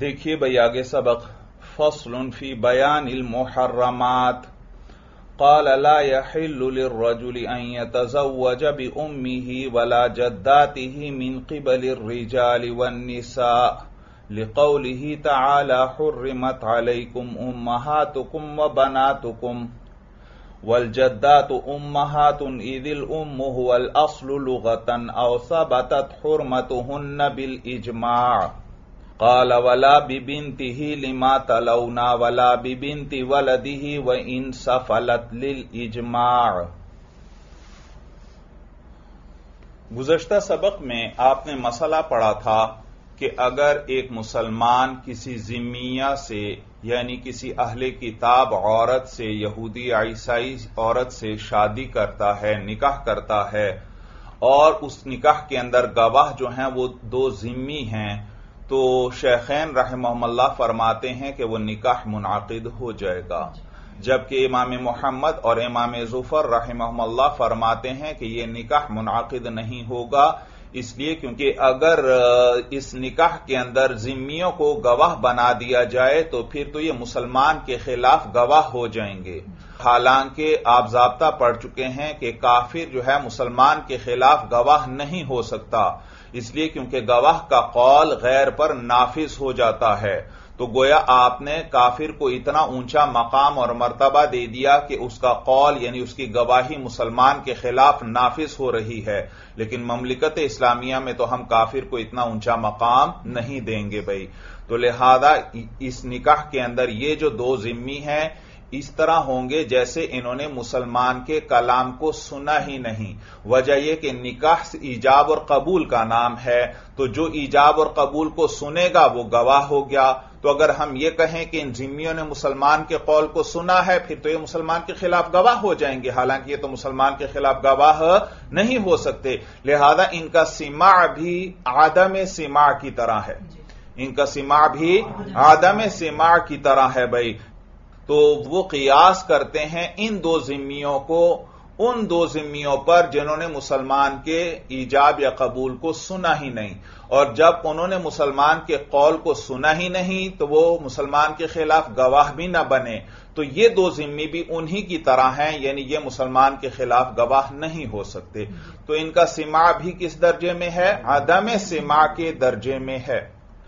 دیکھیے بھائی آگے سبق فصل فی بیان المحرمات قال لا يحل للرجل ان يتزوج بأمه ولا جداته من قبل الرجال والنساء لقوله تعالى حرمت عليكم امهاتكم وبناتكم والجدات امهات اذ الام هو الاصل لغة او ثبتت حرمتهن بالاجماع قال ولا ببنته لما تلونا ولا ببنت ولده وإن سفلت للإجماع۔ گزشتہ سبق میں آپ نے مسئلہ پڑھا تھا کہ اگر ایک مسلمان کسی ذمیہ سے یعنی کسی اہل کتاب عورت سے یہودی عیسائی عورت سے شادی کرتا ہے، نکاح کرتا ہے، اور اس نکاح کے اندر گواہ جو ہیں وہ دو ذمی ہیں، تو شیخین رحمہم اللہ فرماتے ہیں کہ وہ نکاح منعقد ہو جائے گا، جبکہ امام محمد اور امام ظفر رحمہم اللہ فرماتے ہیں کہ یہ نکاح منعقد نہیں ہوگا، اس لیے کیونکہ اگر اس نکاح کے اندر ذمیوں کو گواہ بنا دیا جائے تو پھر تو یہ مسلمان کے خلاف گواہ ہو جائیں گے، حالانکہ آپ ضابطہ پڑھ چکے ہیں کہ کافر جو ہے مسلمان کے خلاف گواہ نہیں ہو سکتا، اس لیے کیونکہ گواہ کا قول غیر پر نافذ ہو جاتا ہے، تو گویا آپ نے کافر کو اتنا اونچا مقام اور مرتبہ دے دیا کہ اس کا قول یعنی اس کی گواہی مسلمان کے خلاف نافذ ہو رہی ہے، لیکن مملکت اسلامیہ میں تو ہم کافر کو اتنا اونچا مقام نہیں دیں گے بھائی، تو لہذا اس نکاح کے اندر یہ جو دو ذمی ہیں اس طرح ہوں گے جیسے انہوں نے مسلمان کے کلام کو سنا ہی نہیں۔ وجہ یہ کہ نکاح ایجاب اور قبول کا نام ہے، تو جو ایجاب اور قبول کو سنے گا وہ گواہ ہو گیا، تو اگر ہم یہ کہیں کہ ان ذمیوں نے مسلمان کے قول کو سنا ہے پھر تو یہ مسلمان کے خلاف گواہ ہو جائیں گے، حالانکہ یہ تو مسلمان کے خلاف گواہ نہیں ہو سکتے، لہذا ان کا سماع بھی عدم سماع کی طرح ہے، ان کا سماع بھی عدم سماع کی طرح ہے بھائی، تو وہ قیاس کرتے ہیں ان دو ذمیوں کو ان دو ذمیوں پر جنہوں نے مسلمان کے ایجاب یا قبول کو سنا ہی نہیں، اور جب انہوں نے مسلمان کے قول کو سنا ہی نہیں تو وہ مسلمان کے خلاف گواہ بھی نہ بنے، تو یہ دو ذمی بھی انہی کی طرح ہیں، یعنی یہ مسلمان کے خلاف گواہ نہیں ہو سکتے، تو ان کا سماع بھی کس درجے میں ہے؟ عدم سماع کے درجے میں ہے،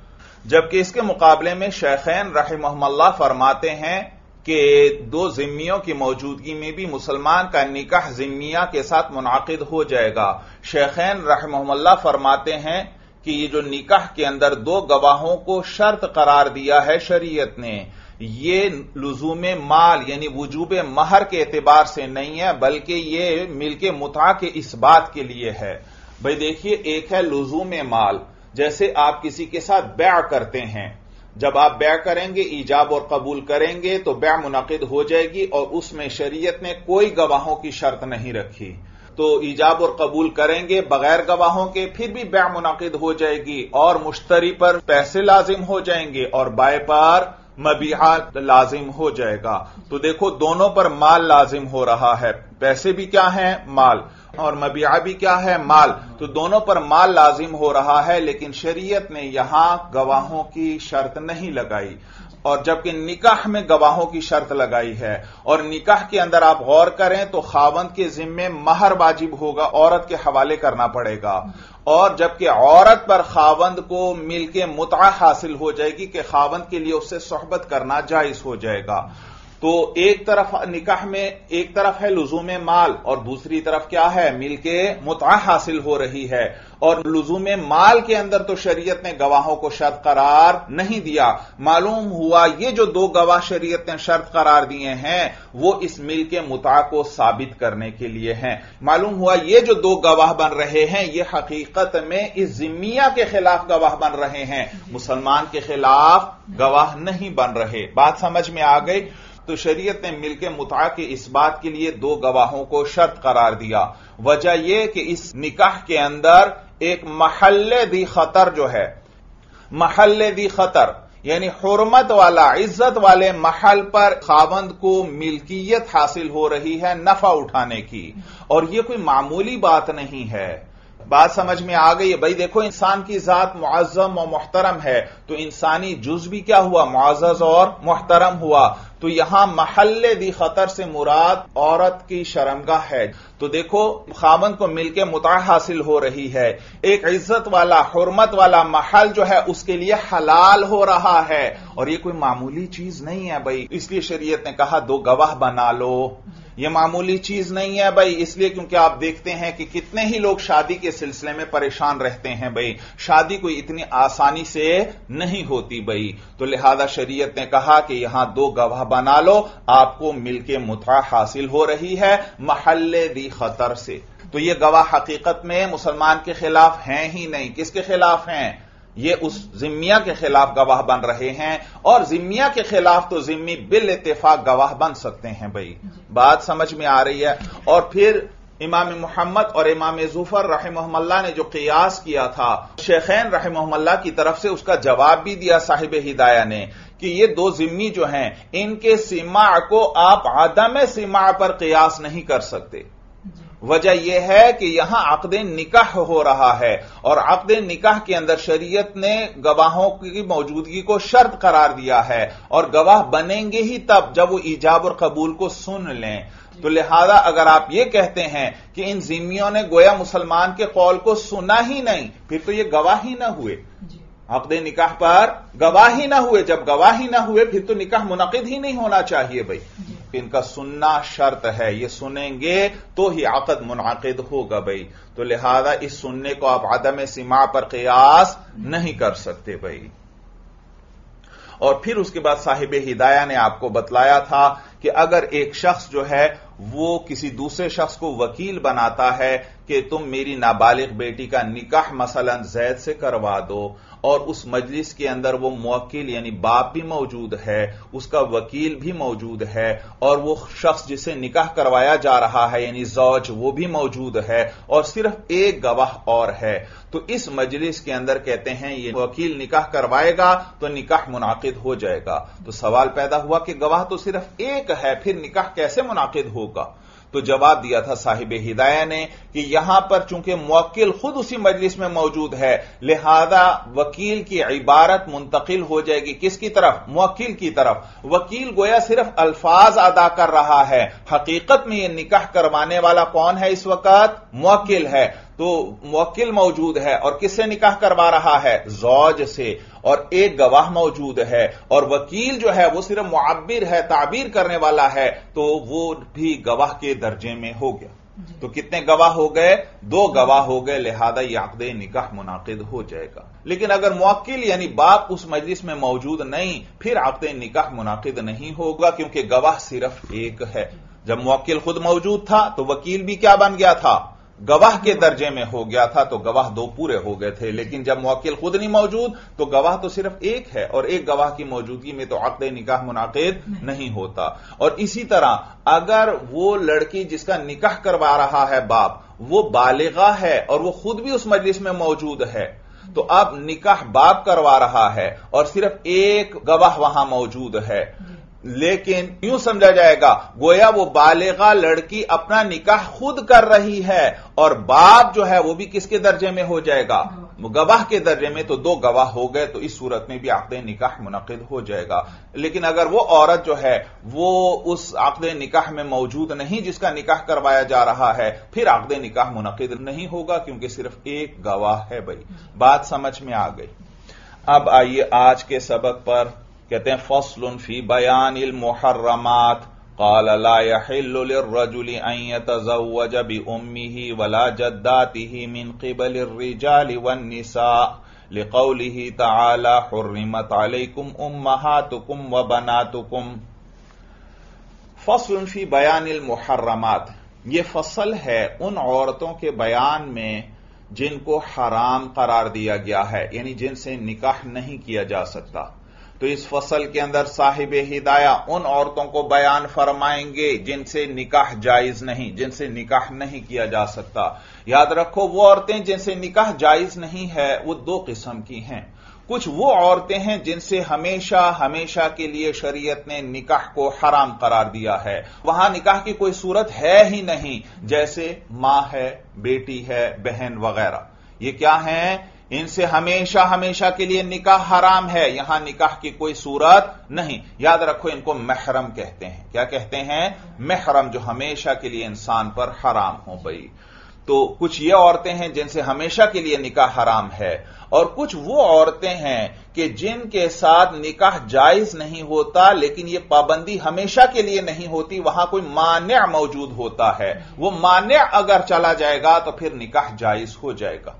جبکہ اس کے مقابلے میں شیخین رحمہم اللہ فرماتے ہیں کہ دو ذمیوں کی موجودگی میں بھی مسلمان کا نکاح ذمیہ کے ساتھ منعقد ہو جائے گا۔ شیخین رحمہم اللہ فرماتے ہیں کہ یہ جو نکاح کے اندر دو گواہوں کو شرط قرار دیا ہے شریعت نے، یہ لزوم مال یعنی وجوب مہر کے اعتبار سے نہیں ہے، بلکہ یہ ملک متعہ کے اس بات کے لیے ہے۔ بھئی دیکھیے، ایک ہے لزوم مال، جیسے آپ کسی کے ساتھ بیع کرتے ہیں، جب آپ بیع کریں گے ایجاب اور قبول کریں گے تو بیع منعقد ہو جائے گی، اور اس میں شریعت نے کوئی گواہوں کی شرط نہیں رکھی، تو ایجاب اور قبول کریں گے بغیر گواہوں کے پھر بھی بیع منعقد ہو جائے گی، اور مشتری پر پیسے لازم ہو جائیں گے اور بائع پر مبیعہ لازم ہو جائے گا، تو دیکھو دونوں پر مال لازم ہو رہا ہے، پیسے بھی کیا ہیں؟ مال، اور مبیعہ بھی کیا ہے؟ مال، تو دونوں پر مال لازم ہو رہا ہے، لیکن شریعت نے یہاں گواہوں کی شرط نہیں لگائی، اور جبکہ نکاح میں گواہوں کی شرط لگائی ہے، اور نکاح کے اندر آپ غور کریں تو خاوند کے ذمے مہر واجب ہوگا، عورت کے حوالے کرنا پڑے گا، اور جبکہ عورت پر خاوند کو ملک متعہ حاصل ہو جائے گی کہ خاوند کے لیے اس سے صحبت کرنا جائز ہو جائے گا، تو ایک طرف نکاح میں ایک طرف ہے لزوم مال اور دوسری طرف کیا ہے؟ ملک متعہ حاصل ہو رہی ہے، اور لزوم مال کے اندر تو شریعت نے گواہوں کو شرط قرار نہیں دیا، معلوم ہوا یہ جو دو گواہ شریعت نے شرط قرار دیے ہیں وہ اس ملک متعہ کو ثابت کرنے کے لیے ہیں، معلوم ہوا یہ جو دو گواہ بن رہے ہیں یہ حقیقت میں اس ذمیہ کے خلاف گواہ بن رہے ہیں، مسلمان کے خلاف گواہ نہیں بن رہے، بات سمجھ میں آ گئی؟ تو شریعت نے ملک متعہ کے اس بات کے لیے دو گواہوں کو شرط قرار دیا، وجہ یہ کہ اس نکاح کے اندر ایک محل ذی خطر جو ہے، محل ذی خطر یعنی حرمت والا عزت والے محل پر خاوند کو ملکیت حاصل ہو رہی ہے نفع اٹھانے کی، اور یہ کوئی معمولی بات نہیں ہے، بات سمجھ میں آ گئی ہے؟ بھائی دیکھو، انسان کی ذات معظم و محترم ہے، تو انسانی جز بھی کیا ہوا؟ معزز اور محترم ہوا۔ تو یہاں محل ذی خطر سے مراد عورت کی شرمگاہ ہے۔ تو دیکھو، خاوند کو مل کے متعہ حاصل ہو رہی ہے، ایک عزت والا، حرمت والا محل جو ہے اس کے لیے حلال ہو رہا ہے، اور یہ کوئی معمولی چیز نہیں ہے بھائی۔ اس لیے شریعت نے کہا 2 گواہ بنا لو۔ یہ معمولی چیز نہیں ہے بھائی، اس لیے کیونکہ آپ دیکھتے ہیں کہ کتنے ہی لوگ شادی کے سلسلے میں پریشان رہتے ہیں بھائی۔ شادی کوئی اتنی آسانی سے نہیں ہوتی بھائی، تو لہذا شریعت نے کہا کہ یہاں 2 گواہ بنا لو، آپ کو مل کے متعہ حاصل ہو رہی ہے محل ذی خطر سے۔ تو یہ گواہ حقیقت میں مسلمان کے خلاف ہیں ہی نہیں۔ کس کے خلاف ہیں؟ یہ اس ذمیہ کے خلاف گواہ بن رہے ہیں، اور ذمیہ کے خلاف تو ذمی بالاتفاق گواہ بن سکتے ہیں بھائی۔ بات سمجھ میں آ رہی ہے؟ اور پھر امام محمد اور امام ظفر رحمہ اللہ نے جو قیاس کیا تھا، شیخین رحمہ اللہ کی طرف سے اس کا جواب بھی دیا صاحب ہدایہ نے، کہ یہ 2 ذمی جو ہیں ان کے سماع کو آپ عدم سماع پر قیاس نہیں کر سکتے۔ وجہ یہ ہے کہ یہاں عقد نکاح ہو رہا ہے، اور عقد نکاح کے اندر شریعت نے گواہوں کی موجودگی کو شرط قرار دیا ہے، اور گواہ بنیں گے ہی تب جب وہ ایجاب اور قبول کو سن لیں۔ تو لہذا اگر آپ یہ کہتے ہیں کہ ان ذمیوں نے گویا مسلمان کے قول کو سنا ہی نہیں، پھر تو یہ گواہ ہی نہ ہوئے، عقد نکاح پر گواہ ہی نہ ہوئے۔ جب گواہ ہی نہ ہوئے پھر تو نکاح منعقد ہی نہیں ہونا چاہیے بھائی۔ ان کا سننا شرط ہے، یہ سنیں گے تو ہی عقد منعقد ہوگا بھائی۔ تو لہذا اس سننے کو آپ عدم سماع پر قیاس نہیں کر سکتے بھائی۔ اور پھر اس کے بعد صاحب ہدایہ نے آپ کو بتلایا تھا کہ اگر ایک شخص جو ہے وہ کسی دوسرے شخص کو وکیل بناتا ہے کہ تم میری نابالغ بیٹی کا نکاح مثلا زید سے کروا دو، اور اس مجلس کے اندر وہ موکل یعنی باپ بھی موجود ہے، اس کا وکیل بھی موجود ہے، اور وہ شخص جسے نکاح کروایا جا رہا ہے یعنی زوج وہ بھی موجود ہے، اور صرف ایک گواہ اور ہے، تو اس مجلس کے اندر کہتے ہیں یہ وکیل نکاح کروائے گا تو نکاح منعقد ہو جائے گا۔ تو سوال پیدا ہوا کہ گواہ تو صرف ایک ہے، پھر نکاح کیسے منعقد ہوگا؟ تو جواب دیا تھا صاحب ہدایہ نے کہ یہاں پر چونکہ موکل خود اسی مجلس میں موجود ہے، لہذا وکیل کی عبارت منتقل ہو جائے گی کس کی طرف؟ موکل کی طرف۔ وکیل گویا صرف الفاظ ادا کر رہا ہے، حقیقت میں یہ نکاح کروانے والا کون ہے اس وقت؟ موکل ہے۔ تو موکل موجود ہے اور کس سے نکاح کروا رہا ہے؟ زوج سے، اور ایک گواہ موجود ہے، اور وکیل جو ہے وہ صرف معبر ہے، تعبیر کرنے والا ہے، تو وہ بھی گواہ کے درجے میں ہو گیا۔ تو کتنے گواہ ہو گئے؟ 2 گواہ ہو گئے، لہذا یہ عقد نکاح منعقد ہو جائے گا۔ لیکن اگر موکل یعنی باپ اس مجلس میں موجود نہیں، پھر عقد نکاح منعقد نہیں ہوگا، کیونکہ گواہ صرف ایک ہے۔ جب موکل خود موجود تھا تو وکیل بھی کیا بن گیا تھا؟ گواہ کے درجے میں ہو گیا تھا، تو گواہ 2 پورے ہو گئے تھے۔ لیکن جب موکل خود نہیں موجود تو گواہ تو صرف ایک ہے، اور ایک گواہ کی موجودگی میں تو عقد نکاح منعقد نہیں ہوتا۔ اور اسی طرح اگر وہ لڑکی جس کا نکاح کروا رہا ہے باپ وہ بالغہ ہے اور وہ خود بھی اس مجلس میں موجود ہے، تو اب نکاح باپ کروا رہا ہے اور صرف ایک گواہ وہاں موجود ہے، لیکن یوں سمجھا جائے گا گویا وہ بالغہ لڑکی اپنا نکاح خود کر رہی ہے، اور باپ جو ہے وہ بھی کس کے درجے میں ہو جائے گا؟ گواہ کے درجے میں۔ تو 2 گواہ ہو گئے، تو اس صورت میں بھی عقد نکاح منعقد ہو جائے گا۔ لیکن اگر وہ عورت جو ہے وہ اس عقد نکاح میں موجود نہیں جس کا نکاح کروایا جا رہا ہے، پھر عقد نکاح منعقد نہیں ہوگا، کیونکہ صرف ایک گواہ ہے بھائی۔ بات سمجھ میں آ گئی؟ اب آئیے آج کے سبق پر۔ کہتے ہیں فصل فی بیان المحرمات، قال لا يحل للرجل ان يتزوج بامه ولا جداته من قبل الرجال والنساء لقوله تعالى حرمت عليكم امهاتكم وبناتكم۔ فصل فی بیان المحرمات، یہ فصل ہے ان عورتوں کے بیان میں جن کو حرام قرار دیا گیا ہے، یعنی جن سے نکاح نہیں کیا جا سکتا۔ تو اس فصل کے اندر صاحب ہدایہ ان عورتوں کو بیان فرمائیں گے جن سے نکاح جائز نہیں، جن سے نکاح نہیں کیا جا سکتا۔ یاد رکھو وہ عورتیں جن سے نکاح جائز نہیں ہے وہ دو قسم کی ہیں۔ کچھ وہ عورتیں ہیں جن سے ہمیشہ کے لیے شریعت نے نکاح کو حرام قرار دیا ہے، وہاں نکاح کی کوئی صورت ہے ہی نہیں، جیسے ماں ہے، بیٹی ہے، بہن وغیرہ۔ یہ کیا ہیں؟ ان سے ہمیشہ کے لیے نکاح حرام ہے، یہاں نکاح کی کوئی صورت نہیں۔ یاد رکھو ان کو محرم کہتے ہیں۔ کیا کہتے ہیں؟ محرم، جو ہمیشہ کے لیے انسان پر حرام ہو بھئی۔ تو کچھ یہ عورتیں ہیں جن سے ہمیشہ کے لیے نکاح حرام ہے، اور کچھ وہ عورتیں ہیں کہ جن کے ساتھ نکاح جائز نہیں ہوتا لیکن یہ پابندی ہمیشہ کے لیے نہیں ہوتی، وہاں کوئی مانع موجود ہوتا ہے، وہ مانع اگر چلا جائے گا تو پھر نکاح جائز ہو جائے گا۔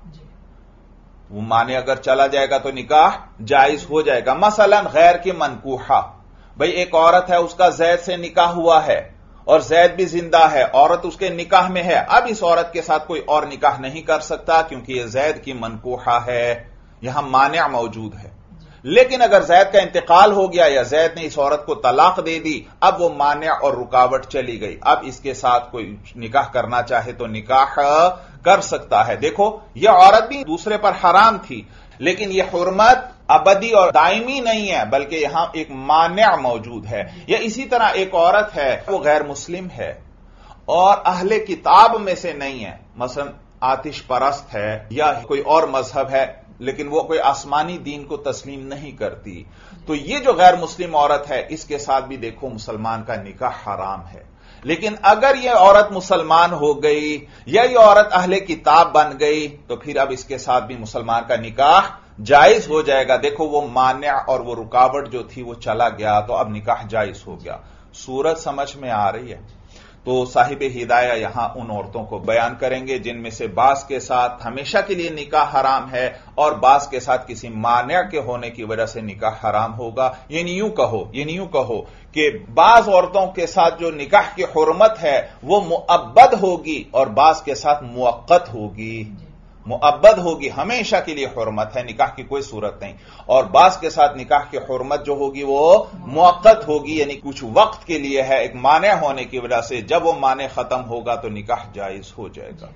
وہ مانع اگر چلا جائے گا تو نکاح جائز ہو جائے گا۔ مثلا غیر کی منکوحہ، بھئی ایک عورت ہے، اس کا زید سے نکاح ہوا ہے اور زید بھی زندہ ہے، عورت اس کے نکاح میں ہے، اب اس عورت کے ساتھ کوئی اور نکاح نہیں کر سکتا کیونکہ یہ زید کی منکوحہ ہے، یہاں مانع موجود ہے۔ لیکن اگر زید کا انتقال ہو گیا یا زید نے اس عورت کو طلاق دے دی، اب وہ مانع اور رکاوٹ چلی گئی، اب اس کے ساتھ کوئی نکاح کرنا چاہے تو نکاح کر سکتا ہے۔ دیکھو یہ عورت بھی دوسرے پر حرام تھی، لیکن یہ حرمت ابدی اور دائمی نہیں ہے، بلکہ یہاں ایک مانع موجود ہے۔ یا اسی طرح ایک عورت ہے، وہ غیر مسلم ہے اور اہل کتاب میں سے نہیں ہے، مثلا آتش پرست ہے یا کوئی اور مذہب ہے، لیکن وہ کوئی آسمانی دین کو تسلیم نہیں کرتی، تو یہ جو غیر مسلم عورت ہے اس کے ساتھ بھی دیکھو مسلمان کا نکاح حرام ہے۔ لیکن اگر یہ عورت مسلمان ہو گئی یا یہ عورت اہل کتاب بن گئی تو پھر اب اس کے ساتھ بھی مسلمان کا نکاح جائز ہو جائے گا۔ دیکھو وہ مانع اور وہ رکاوٹ جو تھی وہ چلا گیا تو اب نکاح جائز ہو گیا۔ صورت سمجھ میں آ رہی ہے؟ تو صاحب ہدایہ یہاں ان عورتوں کو بیان کریں گے جن میں سے بعض کے ساتھ ہمیشہ کے لیے نکاح حرام ہے اور بعض کے ساتھ کسی مانع کے ہونے کی وجہ سے نکاح حرام ہوگا۔ یعنی یوں کہو کہ بعض عورتوں کے ساتھ جو نکاح کی حرمت ہے وہ مؤبد ہوگی اور بعض کے ساتھ مؤقت ہوگی۔ مؤبد ہوگی، ہمیشہ کے لیے حرمت ہے، نکاح کی کوئی صورت نہیں، اور بعض کے ساتھ نکاح کی حرمت جو ہوگی وہ مؤقت ہوگی، یعنی کچھ وقت کے لیے ہے، ایک مانع ہونے کی وجہ سے جب وہ مانع ختم ہوگا تو نکاح جائز ہو جائے گا۔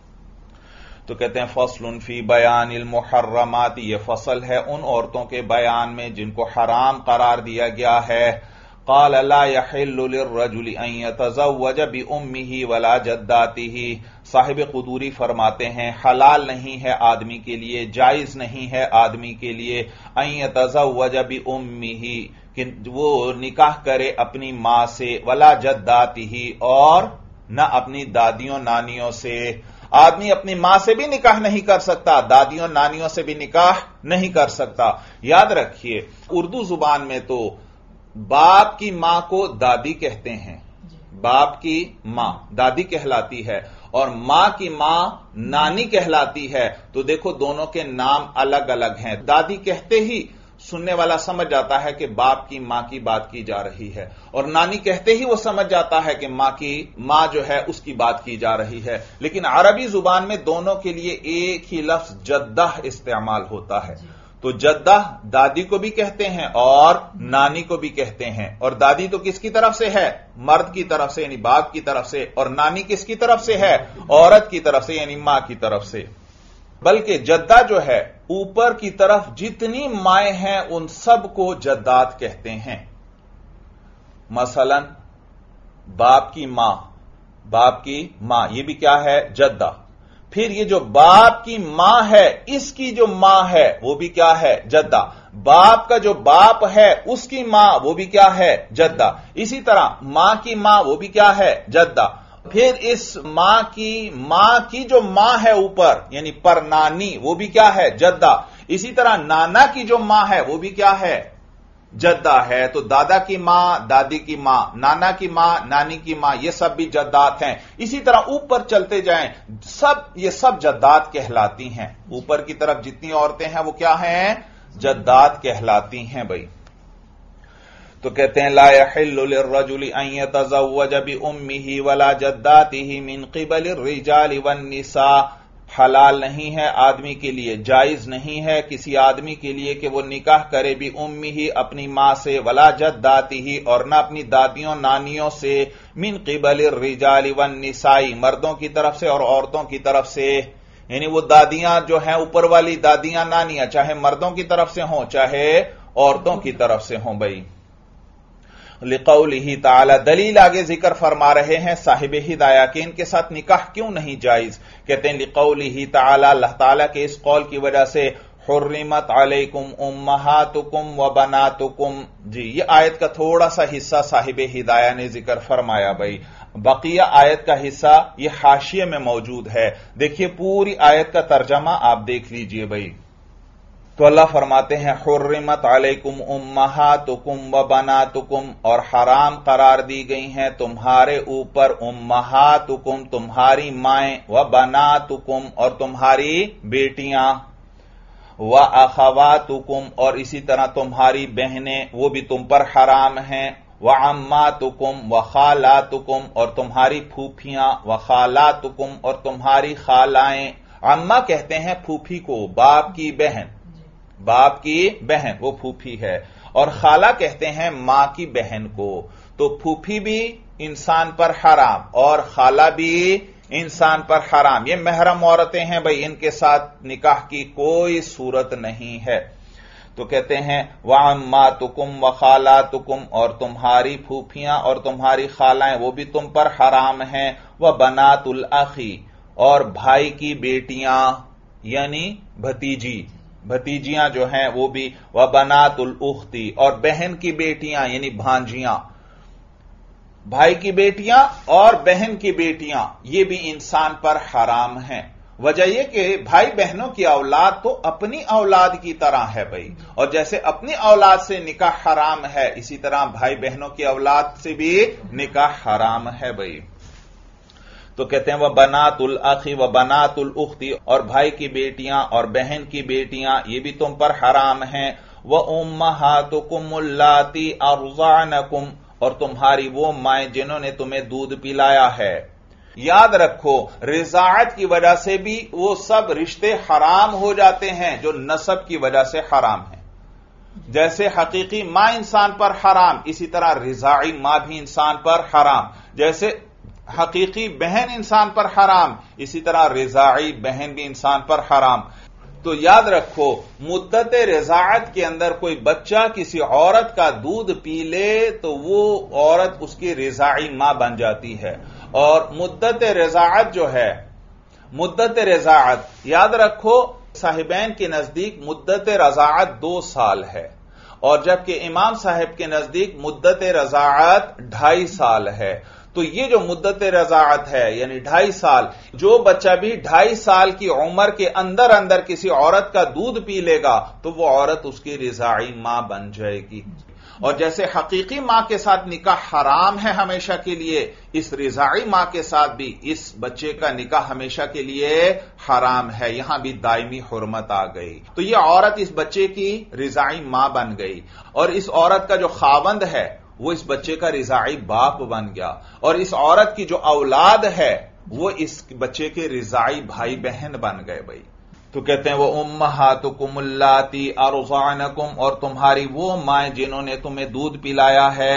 تو کہتے ہیں فصل فی بیان المحرمات، یہ فصل ہے ان عورتوں کے بیان میں جن کو حرام قرار دیا گیا ہے۔ قال لا يحل للرجل ان يتزوج بامه ولا جداته، صاحب قدوری فرماتے ہیں حلال نہیں ہے آدمی کے لیے، جائز نہیں ہے آدمی کے لیے ان يتزوج بامه، کہ وہ نکاح کرے اپنی ماں سے، ولا جداته، اور نہ اپنی دادیوں نانیوں سے۔ آدمی اپنی ماں سے بھی نکاح نہیں کر سکتا، دادیوں نانیوں سے بھی نکاح نہیں کر سکتا۔ یاد رکھیے اردو زبان میں تو باپ کی ماں کو دادی کہتے ہیں، باپ کی ماں دادی کہلاتی ہے اور ماں کی ماں نانی کہلاتی ہے۔ تو دیکھو دونوں کے نام الگ الگ ہیں۔ دادی کہتے ہی سننے والا سمجھ جاتا ہے کہ باپ کی ماں کی بات کی جا رہی ہے، اور نانی کہتے ہی وہ سمجھ جاتا ہے کہ ماں جو ہے اس کی بات کی جا رہی ہے۔ لیکن عربی زبان میں دونوں کے لیے ایک ہی لفظ جدہ استعمال ہوتا ہے۔ تو جدہ دادی کو بھی کہتے ہیں اور نانی کو بھی کہتے ہیں، اور دادی تو کس کی طرف سے ہے؟ مرد کی طرف سے، یعنی باپ کی طرف سے، اور نانی کس کی طرف سے ہے؟ عورت کی طرف سے، یعنی ماں کی طرف سے۔ بلکہ جدہ جو ہے اوپر کی طرف جتنی مائیں ہیں ان سب کو جدات کہتے ہیں۔ مثلا باپ کی ماں یہ بھی کیا ہے؟ جدہ۔ پھر یہ جو باپ کی ماں ہے اس کی جو ماں ہے وہ بھی کیا ہے؟ جدہ۔ باپ کا جو باپ ہے اس کی ماں وہ بھی کیا ہے؟ جدہ۔ اسی طرح ماں کی ماں وہ بھی کیا ہے؟ جدہ۔ پھر اس ماں کی جو ماں ہے اوپر یعنی پر نانی وہ بھی کیا ہے؟ جدہ۔ اسی طرح نانا کی جو ماں ہے وہ بھی کیا ہے؟ جدہ ہے۔ تو دادا کی ماں، دادی کی ماں، نانا کی ماں، نانی کی ماں، یہ سب بھی جدات ہیں۔ اسی طرح اوپر چلتے جائیں یہ سب جدات کہلاتی ہیں۔ اوپر کی طرف جتنی عورتیں ہیں وہ کیا ہیں؟ جدات کہلاتی ہیں بھائی۔ تو کہتے ہیں لا يحل للرجل ان يتزوج بامه ولا جداته من قبل الرجال والنساء، حلال نہیں ہے آدمی کے لیے، جائز نہیں ہے کسی آدمی کے لیے کہ وہ نکاح کرے بھی امی ہی اپنی ماں سے، ولا جداتی ہی اور نہ اپنی دادیوں نانیوں سے، من قبل الرجال والنساء مردوں کی طرف سے اور عورتوں کی طرف سے، یعنی وہ دادیاں جو ہیں اوپر والی دادیاں نانیاں چاہے مردوں کی طرف سے ہوں چاہے عورتوں کی طرف سے ہوں بھائی۔ لقولہ تعالی دلیل آگے ذکر فرما رہے ہیں صاحب ہدایہ کہ ان کے ساتھ نکاح کیوں نہیں جائز، کہتے ہیں لقولہ تعالی اللہ تعالی کے اس قول کی وجہ سے حرمت علیکم امہاتکم وبناتکم، جی یہ آیت کا تھوڑا سا حصہ صاحب ہدایہ نے ذکر فرمایا بھائی، بقیہ آیت کا حصہ یہ حاشیے میں موجود ہے، دیکھیے پوری آیت کا ترجمہ آپ دیکھ لیجئے بھائی۔ تو اللہ فرماتے ہیں حرمت علیکم امہاتکم وبناتکم، اور حرام قرار دی گئی ہیں تمہارے اوپر امہاتکم تمہاری مائیں، وبناتکم اور تمہاری بیٹیاں، واخواتکم اور اسی طرح تمہاری بہنیں وہ بھی تم پر حرام ہیں، وعماتکم وخالاتکم اور تمہاری پھوپھیاں، وخالاتکم اور تمہاری خالائیں، عمہ کہتے ہیں پھوپھی کو، باپ کی بہن، باپ کی بہن وہ پھوپھی ہے، اور خالہ کہتے ہیں ماں کی بہن کو، تو پھوپھی بھی انسان پر حرام اور خالہ بھی انسان پر حرام، یہ محرم عورتیں ہیں بھائی، ان کے ساتھ نکاح کی کوئی صورت نہیں ہے۔ تو کہتے ہیں وعماتکم وخالاتکم اور تمہاری پھوپھیاں اور تمہاری خالائیں وہ بھی تم پر حرام ہیں، وبنات الاخی اور بھائی کی بیٹیاں یعنی بھتیجیاں جو ہیں وہ بھی، وبنات الاختی اور بہن کی بیٹیاں یعنی بھانجیاں، بھائی کی بیٹیاں اور بہن کی بیٹیاں یہ بھی انسان پر حرام ہیں۔ وجہ یہ کہ بھائی بہنوں کی اولاد تو اپنی اولاد کی طرح ہے بھائی، اور جیسے اپنی اولاد سے نکاح حرام ہے اسی طرح بھائی بہنوں کی اولاد سے بھی نکاح حرام ہے بھائی۔ تو کہتے ہیں وبنات الاخی وبنات الاختی اور بھائی کی بیٹیاں اور بہن کی بیٹیاں یہ بھی تم پر حرام ہیں، وامہاتکم اللاتی ارضعنکم اور تمہاری وہ مائیں جنہوں نے تمہیں دودھ پلایا ہے۔ یاد رکھو رضاعت کی وجہ سے بھی وہ سب رشتے حرام ہو جاتے ہیں جو نسب کی وجہ سے حرام ہیں، جیسے حقیقی ماں انسان پر حرام اسی طرح رضاعی ماں بھی انسان پر حرام، جیسے حقیقی بہن انسان پر حرام اسی طرح رضاعی بہن بھی انسان پر حرام۔ تو یاد رکھو مدت رضاعت کے اندر کوئی بچہ کسی عورت کا دودھ پی لے تو وہ عورت اس کی رضاعی ماں بن جاتی ہے، اور مدت رضاعت جو ہے مدت رضاعت یاد رکھو صاحبین کے نزدیک مدت رضاعت 2 سال ہے، اور جبکہ امام صاحب کے نزدیک مدت رضاعت 2.5 سال ہے۔ تو یہ جو مدت رضاعت ہے یعنی 2.5 سال، جو بچہ بھی 2.5 سال کی عمر کے اندر کسی عورت کا دودھ پی لے گا تو وہ عورت اس کی رضاعی ماں بن جائے گی، اور جیسے حقیقی ماں کے ساتھ نکاح حرام ہے ہمیشہ کے لیے، اس رضاعی ماں کے ساتھ بھی اس بچے کا نکاح ہمیشہ کے لیے حرام ہے، یہاں بھی دائمی حرمت آ گئی۔ تو یہ عورت اس بچے کی رضاعی ماں بن گئی، اور اس عورت کا جو خاوند ہے وہ اس بچے کا رضاعی باپ بن گیا، اور اس عورت کی جو اولاد ہے وہ اس بچے کے رضاعی بھائی بہن بن گئے بھائی۔ تو کہتے ہیں وہ امہاتکم اللاتی ارضعنکم اور تمہاری وہ مائیں جنہوں نے تمہیں دودھ پلایا ہے،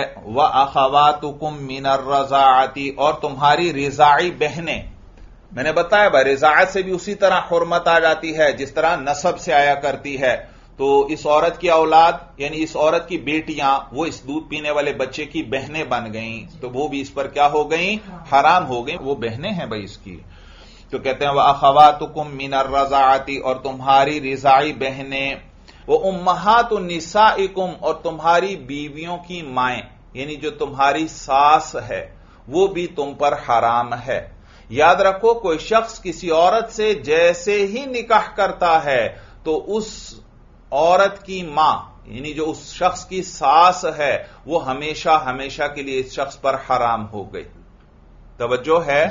واخواتکم من الرضاعۃ اور تمہاری رضاعی بہنیں، میں نے بتایا بھائی رضاعت سے بھی اسی طرح حرمت آ جاتی ہے جس طرح نسب سے آیا کرتی ہے۔ تو اس عورت کی اولاد یعنی اس عورت کی بیٹیاں وہ اس دودھ پینے والے بچے کی بہنیں بن گئیں، تو وہ بھی اس پر کیا ہو گئیں؟ حرام ہو گئیں، وہ بہنیں ہیں بھائی اس کی۔ تو کہتے ہیں وَأَخَوَاتُكُم مِّنَ الرَّضَاعَةِ اور تمہاری رضاعی بہنیں، وَأُمَّهَاتُ نِسَائِكُمْ اور تمہاری بیویوں کی مائیں یعنی جو تمہاری ساس ہے وہ بھی تم پر حرام ہے۔ یاد رکھو کوئی شخص کسی عورت سے جیسے ہی نکاح کرتا ہے تو اس عورت کی ماں یعنی جو اس شخص کی ساس ہے وہ ہمیشہ کے لیے اس شخص پر حرام ہو گئی، توجہ ہے،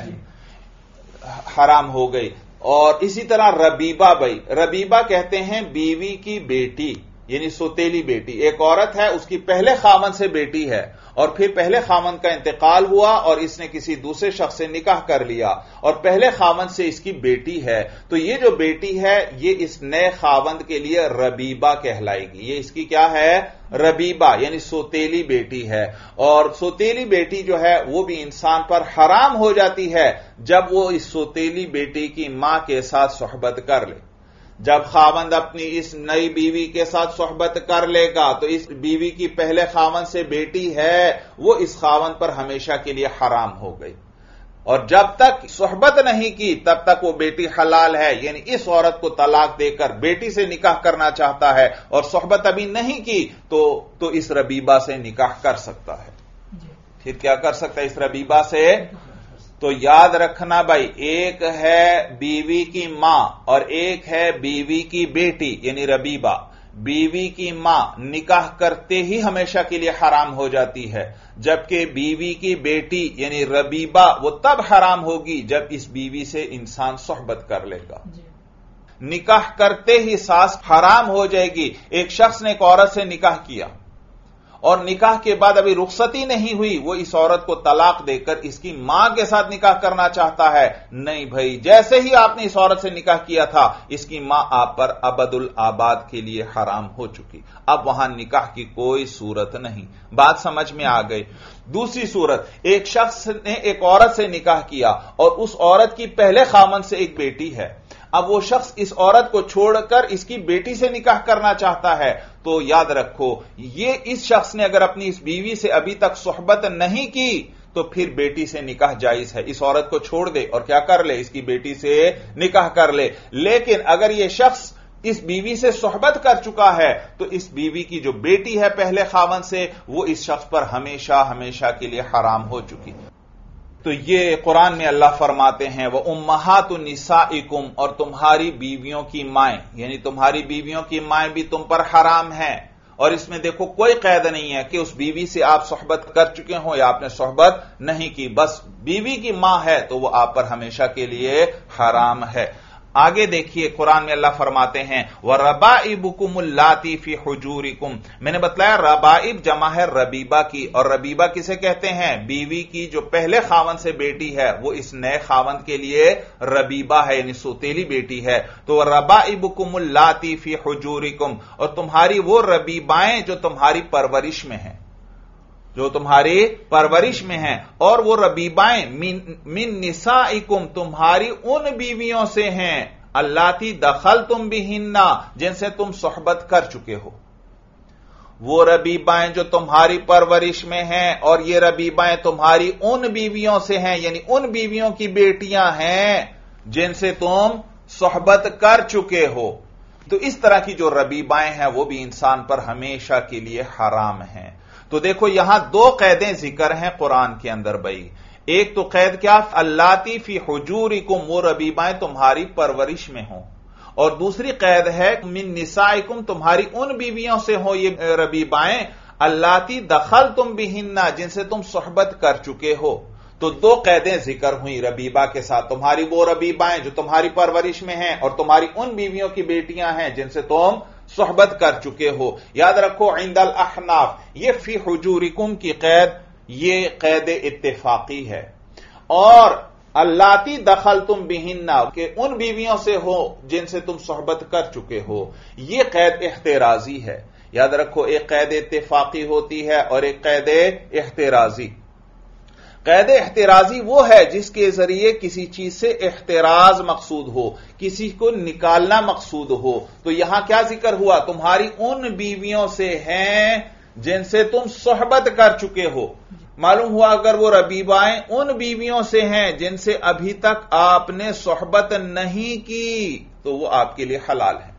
حرام ہو گئی۔ اور اسی طرح ربیبہ بھائی، ربیبہ کہتے ہیں بیوی کی بیٹی یعنی سوتیلی بیٹی، ایک عورت ہے اس کی پہلے خاوند سے بیٹی ہے اور پھر پہلے خاوند کا انتقال ہوا اور اس نے کسی دوسرے شخص سے نکاح کر لیا اور پہلے خاوند سے اس کی بیٹی ہے، تو یہ جو بیٹی ہے یہ اس نئے خاوند کے لیے ربیبہ کہلائے گی. یہ اس کی کیا ہے؟ ربیبہ، یعنی سوتیلی بیٹی ہے. اور سوتیلی بیٹی جو ہے وہ بھی انسان پر حرام ہو جاتی ہے جب وہ اس سوتیلی بیٹی کی ماں کے ساتھ صحبت کر لے. جب خاوند اپنی اس نئی بیوی کے ساتھ صحبت کر لے گا تو اس بیوی کی پہلے خاوند سے بیٹی ہے وہ اس خاوند پر ہمیشہ کے لیے حرام ہو گئی. اور جب تک صحبت نہیں کی تب تک وہ بیٹی حلال ہے. یعنی اس عورت کو طلاق دے کر بیٹی سے نکاح کرنا چاہتا ہے اور صحبت ابھی نہیں کی تو اس ربیبہ سے نکاح کر سکتا ہے. پھر کیا کر سکتا ہے اس ربیبہ سے؟ تو یاد رکھنا بھائی، ایک ہے بیوی کی ماں اور ایک ہے بیوی کی بیٹی یعنی ربیبہ. بیوی کی ماں نکاح کرتے ہی ہمیشہ کے لیے حرام ہو جاتی ہے، جبکہ بیوی کی بیٹی یعنی ربیبہ وہ تب حرام ہوگی جب اس بیوی سے انسان صحبت کر لے گا. نکاح کرتے ہی ساس حرام ہو جائے گی. ایک شخص نے ایک عورت سے نکاح کیا اور نکاح کے بعد ابھی رخصتی نہیں ہوئی، وہ اس عورت کو طلاق دے کر اس کی ماں کے ساتھ نکاح کرنا چاہتا ہے. نہیں بھائی، جیسے ہی آپ نے اس عورت سے نکاح کیا تھا اس کی ماں آپ پر ابد الآباد کے لیے حرام ہو چکی. اب وہاں نکاح کی کوئی صورت نہیں. بات سمجھ میں آ گئی؟ دوسری صورت، ایک شخص نے ایک عورت سے نکاح کیا اور اس عورت کی پہلے خاوند سے ایک بیٹی ہے. اب وہ شخص اس عورت کو چھوڑ کر اس کی بیٹی سے نکاح کرنا چاہتا ہے. تو یاد رکھو، یہ اس شخص نے اگر اپنی اس بیوی سے ابھی تک صحبت نہیں کی تو پھر بیٹی سے نکاح جائز ہے. اس عورت کو چھوڑ دے اور کیا کر لے؟ اس کی بیٹی سے نکاح کر لے. لیکن اگر یہ شخص اس بیوی سے صحبت کر چکا ہے تو اس بیوی کی جو بیٹی ہے پہلے خاوند سے وہ اس شخص پر ہمیشہ ہمیشہ کے لیے حرام ہو چکی. تو یہ قرآن میں اللہ فرماتے ہیں وَأُمَّهَاتُ نِسَائِكُمْ، اور تمہاری بیویوں کی مائیں، یعنی تمہاری بیویوں کی مائیں بھی تم پر حرام ہیں. اور اس میں دیکھو کوئی قید نہیں ہے کہ اس بیوی سے آپ صحبت کر چکے ہوں یا آپ نے صحبت نہیں کی، بس بیوی کی ماں ہے تو وہ آپ پر ہمیشہ کے لیے حرام ہے. آگے دیکھیے قرآن میں اللہ فرماتے ہیں وَرَبَائِبُكُمُ اللَّاتِي فِي حُجُورِكُمْ. میں نے بتلایا ربائب جمع ہے ربیبہ کی، اور ربیبہ کسے کہتے ہیں؟ بیوی کی جو پہلے خاوند سے بیٹی ہے وہ اس نئے خاوند کے لیے ربیبہ ہے یعنی سوتیلی بیٹی ہے. تو ربائبُكُمُ اللَّاتِي فِي حُجُورِكُمْ، اور تمہاری وہ ربیبائیں جو تمہاری پرورش میں ہیں، جو تمہاری پرورش میں ہیں. اور وہ ربیبائیں من نسائکم، تمہاری ان بیویوں سے ہیں اللاتی دخلتم بہن، جن سے تم صحبت کر چکے ہو. وہ ربیبائیں جو تمہاری پرورش میں ہیں اور یہ ربیبائیں تمہاری ان بیویوں سے ہیں یعنی ان بیویوں کی بیٹیاں ہیں جن سے تم صحبت کر چکے ہو. تو اس طرح کی جو ربیبائیں ہیں وہ بھی انسان پر ہمیشہ کے لیے حرام ہیں. تو دیکھو یہاں دو قیدیں ذکر ہیں قرآن کے اندر بھائی. ایک تو قید کیا؟ اللاتی فی حجورکم، وہ ربیبائیں تمہاری پرورش میں ہوں، اور دوسری قید ہے من نسائکم، تمہاری ان بیویوں سے ہوں یہ ربیبائیں اللاتی دخلتم بہن، جن سے تم صحبت کر چکے ہو. تو دو قیدیں ذکر ہوئی ربیبہ کے ساتھ، تمہاری وہ ربیبائیں جو تمہاری پرورش میں ہیں اور تمہاری ان بیویوں کی بیٹیاں ہیں جن سے تم صحبت کر چکے ہو. یاد رکھو عند الاحناف یہ فی حجورکم کی قید یہ قید اتفاقی ہے، اور اللاتی دخلتم بہن کہ ان بیویوں سے ہو جن سے تم صحبت کر چکے ہو یہ قید احترازی ہے. یاد رکھو ایک قید اتفاقی ہوتی ہے اور ایک قید احترازی. قید احترازی وہ ہے جس کے ذریعے کسی چیز سے احتراز مقصود ہو، کسی کو نکالنا مقصود ہو. تو یہاں کیا ذکر ہوا؟ تمہاری ان بیویوں سے ہیں جن سے تم صحبت کر چکے ہو. معلوم ہوا اگر وہ ربیبائیں ان بیویوں سے ہیں جن سے ابھی تک آپ نے صحبت نہیں کی تو وہ آپ کے لیے حلال ہے.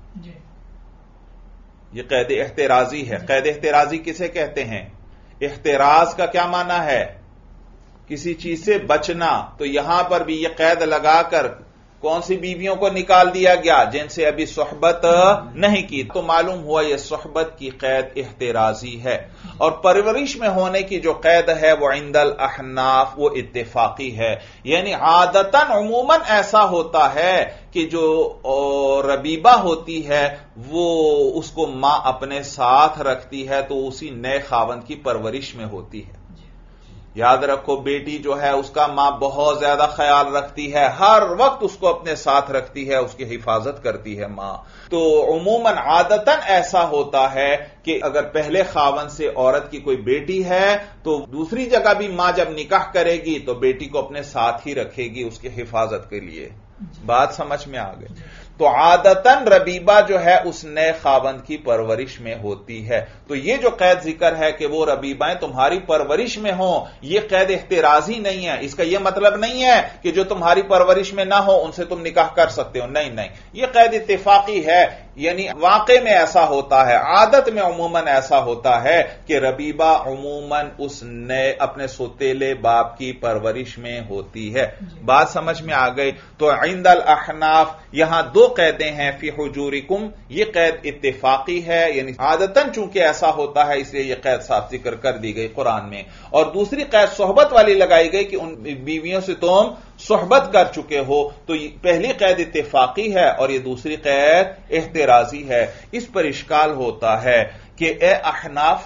یہ قید احترازی ہے. قید احترازی کسے کہتے ہیں؟ احتراز کا کیا معنی ہے؟ کسی چیز سے بچنا. تو یہاں پر بھی یہ قید لگا کر کون سی بیویوں کو نکال دیا گیا؟ جن سے ابھی صحبت نہیں کی. تو معلوم ہوا یہ صحبت کی قید احترازی ہے. اور پرورش میں ہونے کی جو قید ہے وہ عند الاحناف وہ اتفاقی ہے. یعنی عادتاً عموماً ایسا ہوتا ہے کہ جو ربیبہ ہوتی ہے وہ اس کو ماں اپنے ساتھ رکھتی ہے تو اسی نئے خاوند کی پرورش میں ہوتی ہے. یاد رکھو بیٹی جو ہے اس کا ماں بہت زیادہ خیال رکھتی ہے، ہر وقت اس کو اپنے ساتھ رکھتی ہے، اس کی حفاظت کرتی ہے ماں. تو عموماً عادتاً ایسا ہوتا ہے کہ اگر پہلے خاوند سے عورت کی کوئی بیٹی ہے تو دوسری جگہ بھی ماں جب نکاح کرے گی تو بیٹی کو اپنے ساتھ ہی رکھے گی اس کی حفاظت کے لیے. بات سمجھ میں آ گئی؟ تو عادتاً ربیبہ جو ہے اس نئے خاوند کی پرورش میں ہوتی ہے. تو یہ جو قید ذکر ہے کہ وہ ربیبائیں تمہاری پرورش میں ہوں، یہ قید احترازی نہیں ہے. اس کا یہ مطلب نہیں ہے کہ جو تمہاری پرورش میں نہ ہو ان سے تم نکاح کر سکتے ہو، نہیں نہیں، یہ قید اتفاقی ہے. یعنی واقع میں ایسا ہوتا ہے، عادت میں عموماً ایسا ہوتا ہے کہ ربیبہ عموماً اس نئے اپنے سوتیلے باپ کی پرورش میں ہوتی ہے. بات سمجھ میں آ گئی؟ تو عند الاحناف یہاں دو قیدیں ہیں. فی حجورکم یہ قید اتفاقی ہے، یعنی عادتاً چونکہ ایسا ہوتا ہے اس لیے یہ قید صاف ذکر کر دی گئی قرآن میں. اور دوسری قید صحبت والی لگائی گئی کہ ان بیویوں سے تم صحبت کر چکے ہو. تو پہلی قید اتفاقی ہے اور یہ دوسری قید احترازی ہے. اس پر اشکال ہوتا ہے کہ اے احناف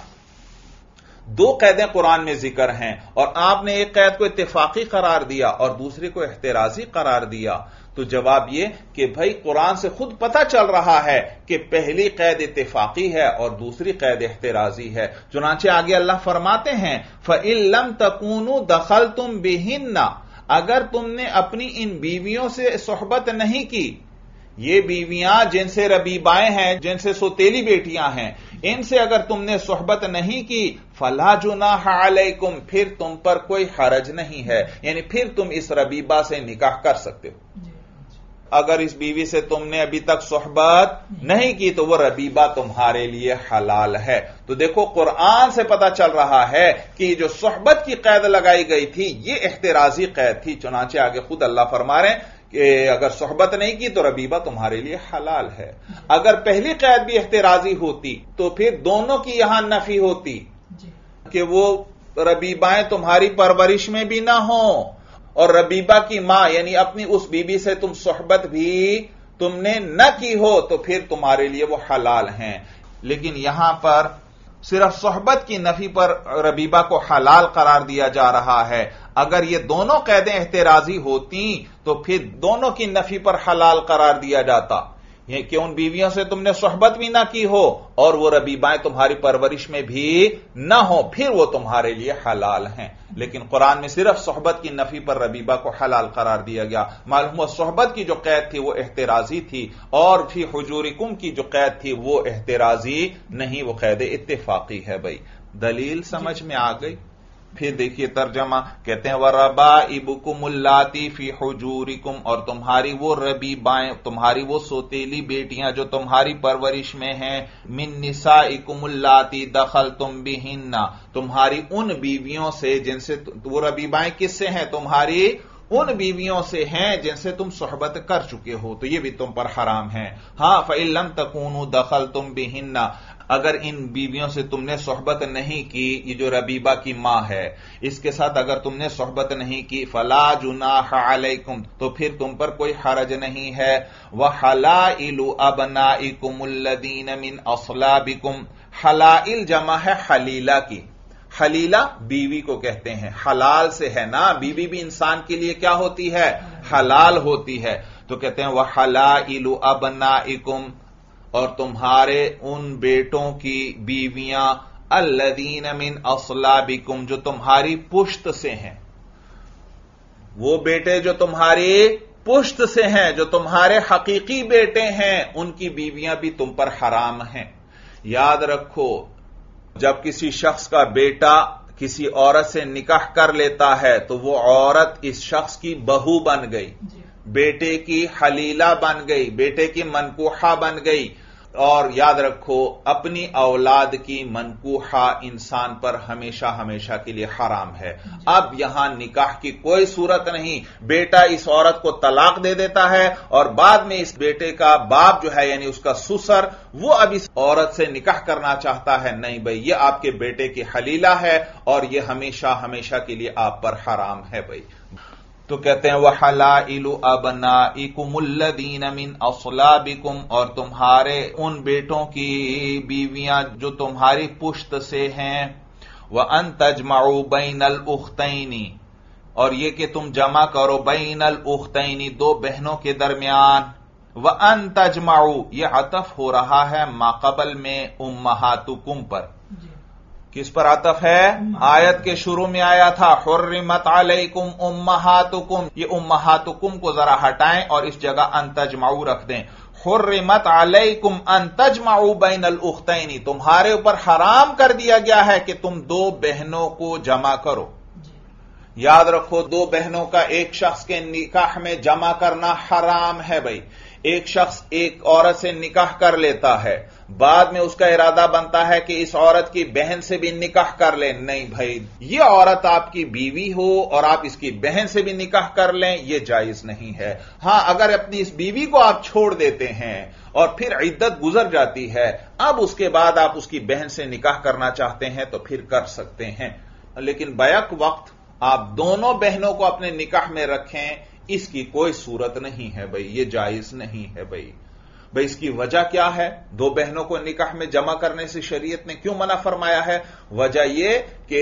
دو قیدیں قرآن میں ذکر ہیں اور آپ نے ایک قید کو اتفاقی قرار دیا اور دوسری کو احترازی قرار دیا. تو جواب یہ کہ بھائی قرآن سے خود پتہ چل رہا ہے کہ پہلی قید اتفاقی ہے اور دوسری قید احترازی ہے. چنانچہ آگے اللہ فرماتے ہیں فَإِن لَمْ تَكُونُوا دَخَلْتُمْ بِهِنَّ اگر تم نے اپنی ان بیویوں سے صحبت نہیں کی، یہ بیویاں جن سے ربیبائیں ہیں، جن سے سوتیلی بیٹیاں ہیں، ان سے اگر تم نے صحبت نہیں کی فَلَا جُنَاحَ عَلَيْكُمْ پھر تم پر کوئی حرج نہیں ہے، یعنی پھر تم اس ربیبہ سے نکاح کر سکتے ہو. اگر اس بیوی سے تم نے ابھی تک صحبت نہیں کی تو وہ ربیبہ تمہارے لیے حلال ہے. تو دیکھو قرآن سے پتا چل رہا ہے کہ جو صحبت کی قید لگائی گئی تھی یہ احترازی قید تھی. چنانچہ آگے خود اللہ فرما رہے ہیں کہ اگر صحبت نہیں کی تو ربیبہ تمہارے لیے حلال ہے. اگر پہلی قید بھی احترازی ہوتی تو پھر دونوں کی یہاں نفی ہوتی کہ وہ ربیبائیں تمہاری پرورش میں بھی نہ ہوں اور ربیبہ کی ماں یعنی اپنی اس بیوی سے تم صحبت بھی تم نے نہ کی ہو تو پھر تمہارے لیے وہ حلال ہیں. لیکن یہاں پر صرف صحبت کی نفی پر ربیبہ کو حلال قرار دیا جا رہا ہے. اگر یہ دونوں قیدیں احترازی ہوتی تو پھر دونوں کی نفی پر حلال قرار دیا جاتا کہ ان بیویوں سے تم نے صحبت بھی نہ کی ہو اور وہ ربیبائیں تمہاری پرورش میں بھی نہ ہو پھر وہ تمہارے لیے حلال ہیں. لیکن قرآن میں صرف صحبت کی نفی پر ربیبہ کو حلال قرار دیا گیا. معلوم ہوا صحبت کی جو قید تھی وہ احترازی تھی اور فی حجورکم کی جو قید تھی وہ احترازی نہیں، وہ قید اتفاقی ہے. بھائی دلیل سمجھ میں آ گئی؟ پھر دیکھیے ترجمہ، کہتے ہیں وَرَبَائِبُكُمُ اللَّاتِي فِي حُجُورِكُمْ اور تمہاری وہ ربیبائیں، تمہاری وہ سوتیلی بیٹیاں جو تمہاری پرورش میں ہیں، مِن نِسَائِكُمُ اللَّاتِي دَخَلْتُمْ بِهِنَّ تمہاری ان بیویوں سے جن سے وہ ربیبائیں کس سے ہیں؟ تمہاری ان بیویوں سے ہیں جن سے تم صحبت کر چکے ہو تو یہ بھی تم پر حرام ہیں. ہاں فَإِن لَمْ تَكُونُوا دَخَلْتُمْ بِهِنَّ اگر ان بیویوں سے تم نے صحبت نہیں کی، یہ جو ربیبہ کی ماں ہے اس کے ساتھ اگر تم نے صحبت نہیں کی فَلَا جُنَاحَ عَلَيْكُمْ تو پھر تم پر کوئی حرج نہیں ہے. وَحَلَائِلُ أَبْنَائِكُمُ الَّذِينَ مِنْ أَصْلَابِكُمْ حلائل جمع ہے حلیلہ کی. حلیلہ بیوی کو کہتے ہیں، حلال سے ہے نا، بیوی بھی انسان کے لیے کیا ہوتی ہے؟ حلال ہوتی ہے. تو کہتے ہیں وَحَلَائِلُ أَبْنَائِكُمْ اور تمہارے ان بیٹوں کی بیویاں الذین من اصلابکم جو تمہاری پشت سے ہیں، وہ بیٹے جو تمہاری پشت سے ہیں، جو تمہارے حقیقی بیٹے ہیں، ان کی بیویاں بھی تم پر حرام ہیں. یاد رکھو جب کسی شخص کا بیٹا کسی عورت سے نکاح کر لیتا ہے تو وہ عورت اس شخص کی بہو بن گئی، بیٹے کی حلیلہ بن گئی، بیٹے کی منکوحہ بن گئی. اور یاد رکھو اپنی اولاد کی منکوحہ انسان پر ہمیشہ ہمیشہ کے لیے حرام ہے. اب یہاں نکاح کی کوئی صورت نہیں. بیٹا اس عورت کو طلاق دے دیتا ہے اور بعد میں اس بیٹے کا باپ جو ہے یعنی اس کا سسر وہ اب اس عورت سے نکاح کرنا چاہتا ہے، نہیں بھائی یہ آپ کے بیٹے کی حلیلہ ہے اور یہ ہمیشہ ہمیشہ کے لیے آپ پر حرام ہے. بھائی تو کہتے ہیں وَحَلَائِلُ أَبْنَائِكُمُ الَّذِينَ مِنْ أَصْلَابِكُمْ اور تمہارے ان بیٹوں کی بیویاں جو تمہاری پشت سے ہیں، وَأَن تَجْمَعُوا بَيْنَ الْأُخْتَيْنِ، اور یہ کہ تم جمع کرو بین الاختین، دو بہنوں کے درمیان. وَأَن تَجْمَعُوا، یہ عطف ہو رہا ہے ما قبل میں امہاتکم پر. کس پر عطف ہے؟ آیت کے شروع میں آیا تھا حرمت علیکم امہاتکم، یہ امہاتکم کو ذرا ہٹائیں اور اس جگہ ان تجمعوا رکھ دیں. حرمت علیکم ان تجمعوا بین الاختین، تمہارے اوپر حرام کر دیا گیا ہے کہ تم دو بہنوں کو جمع کرو. یاد رکھو، دو بہنوں کا ایک شخص کے نکاح میں جمع کرنا حرام ہے بھائی. ایک شخص ایک عورت سے نکاح کر لیتا ہے، بعد میں اس کا ارادہ بنتا ہے کہ اس عورت کی بہن سے بھی نکاح کر لیں. نہیں بھائی، یہ عورت آپ کی بیوی ہو اور آپ اس کی بہن سے بھی نکاح کر لیں، یہ جائز نہیں ہے. ہاں، اگر اپنی اس بیوی کو آپ چھوڑ دیتے ہیں اور پھر عدت گزر جاتی ہے، اب اس کے بعد آپ اس کی بہن سے نکاح کرنا چاہتے ہیں تو پھر کر سکتے ہیں. لیکن بیک وقت آپ دونوں بہنوں کو اپنے نکاح میں رکھیں، اس کی کوئی صورت نہیں ہے بھائی، یہ جائز نہیں ہے بھائی. اس کی وجہ کیا ہے؟ دو بہنوں کو نکاح میں جمع کرنے سے شریعت نے کیوں منع فرمایا ہے؟ وجہ یہ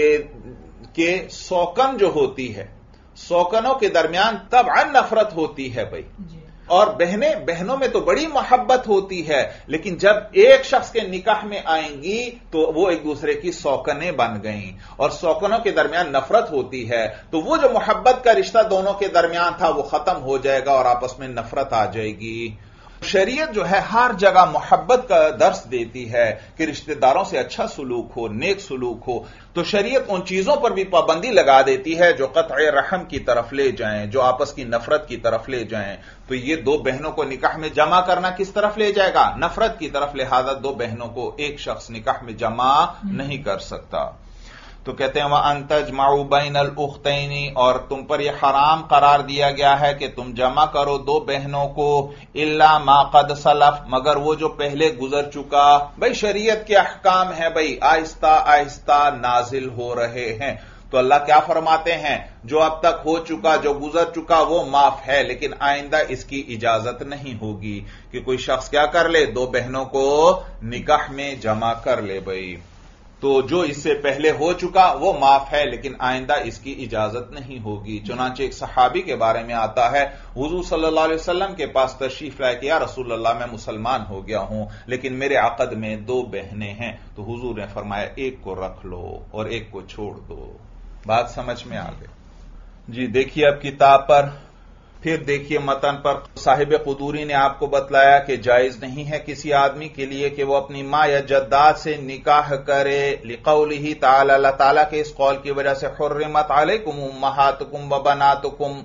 کہ سوکن جو ہوتی ہے، سوکنوں کے درمیان طبعا نفرت ہوتی ہے بھائی. اور بہنوں میں تو بڑی محبت ہوتی ہے، لیکن جب ایک شخص کے نکاح میں آئیں گی تو وہ ایک دوسرے کی سوکنیں بن گئیں، اور سوکنوں کے درمیان نفرت ہوتی ہے تو وہ جو محبت کا رشتہ دونوں کے درمیان تھا وہ ختم ہو جائے گا اور آپس میں نفرت آ جائے گی. شریعت جو ہے ہر جگہ محبت کا درس دیتی ہے کہ رشتہ داروں سے اچھا سلوک ہو، نیک سلوک ہو. تو شریعت ان چیزوں پر بھی پابندی لگا دیتی ہے جو قطع رحم کی طرف لے جائیں، جو آپس کی نفرت کی طرف لے جائیں. تو یہ دو بہنوں کو نکاح میں جمع کرنا کس طرف لے جائے گا؟ نفرت کی طرف. لہذا دو بہنوں کو ایک شخص نکاح میں جمع نہیں کر سکتا. تو کہتے ہیں وَأَن تَجْمَعُوا بَيْنَ الْأُخْتَيْنِ، اور تم پر یہ حرام قرار دیا گیا ہے کہ تم جمع کرو دو بہنوں کو إِلَّا مَا قَدْ سَلَفَ، مگر وہ جو پہلے گزر چکا. بھائی شریعت کے احکام ہیں بھائی، آہستہ آہستہ نازل ہو رہے ہیں. تو اللہ کیا فرماتے ہیں؟ جو اب تک ہو چکا، جو گزر چکا وہ معاف ہے، لیکن آئندہ اس کی اجازت نہیں ہوگی کہ کوئی شخص کیا کر لے، دو بہنوں کو نکاح میں جمع کر لے بھائی. تو جو اس سے پہلے ہو چکا وہ معاف ہے، لیکن آئندہ اس کی اجازت نہیں ہوگی. چنانچہ ایک صحابی کے بارے میں آتا ہے، حضور صلی اللہ علیہ وسلم کے پاس تشریف لائے کہ یا رسول اللہ میں مسلمان ہو گیا ہوں لیکن میرے عقد میں دو بہنیں ہیں. تو حضور نے فرمایا ایک کو رکھ لو اور ایک کو چھوڑ دو. بات سمجھ میں آ گئی؟ جی دیکھیے اب کتاب پر، پھر دیکھیے متن پر. صاحب قدوری نے آپ کو بتلایا کہ جائز نہیں ہے کسی آدمی کے لیے کہ وہ اپنی ماں یا جداد سے نکاح کرے، لقولہ تعالی، اللہ تعالیٰ کے اس قول کی وجہ سے حرمت علیکم امہاتکم وبناتکم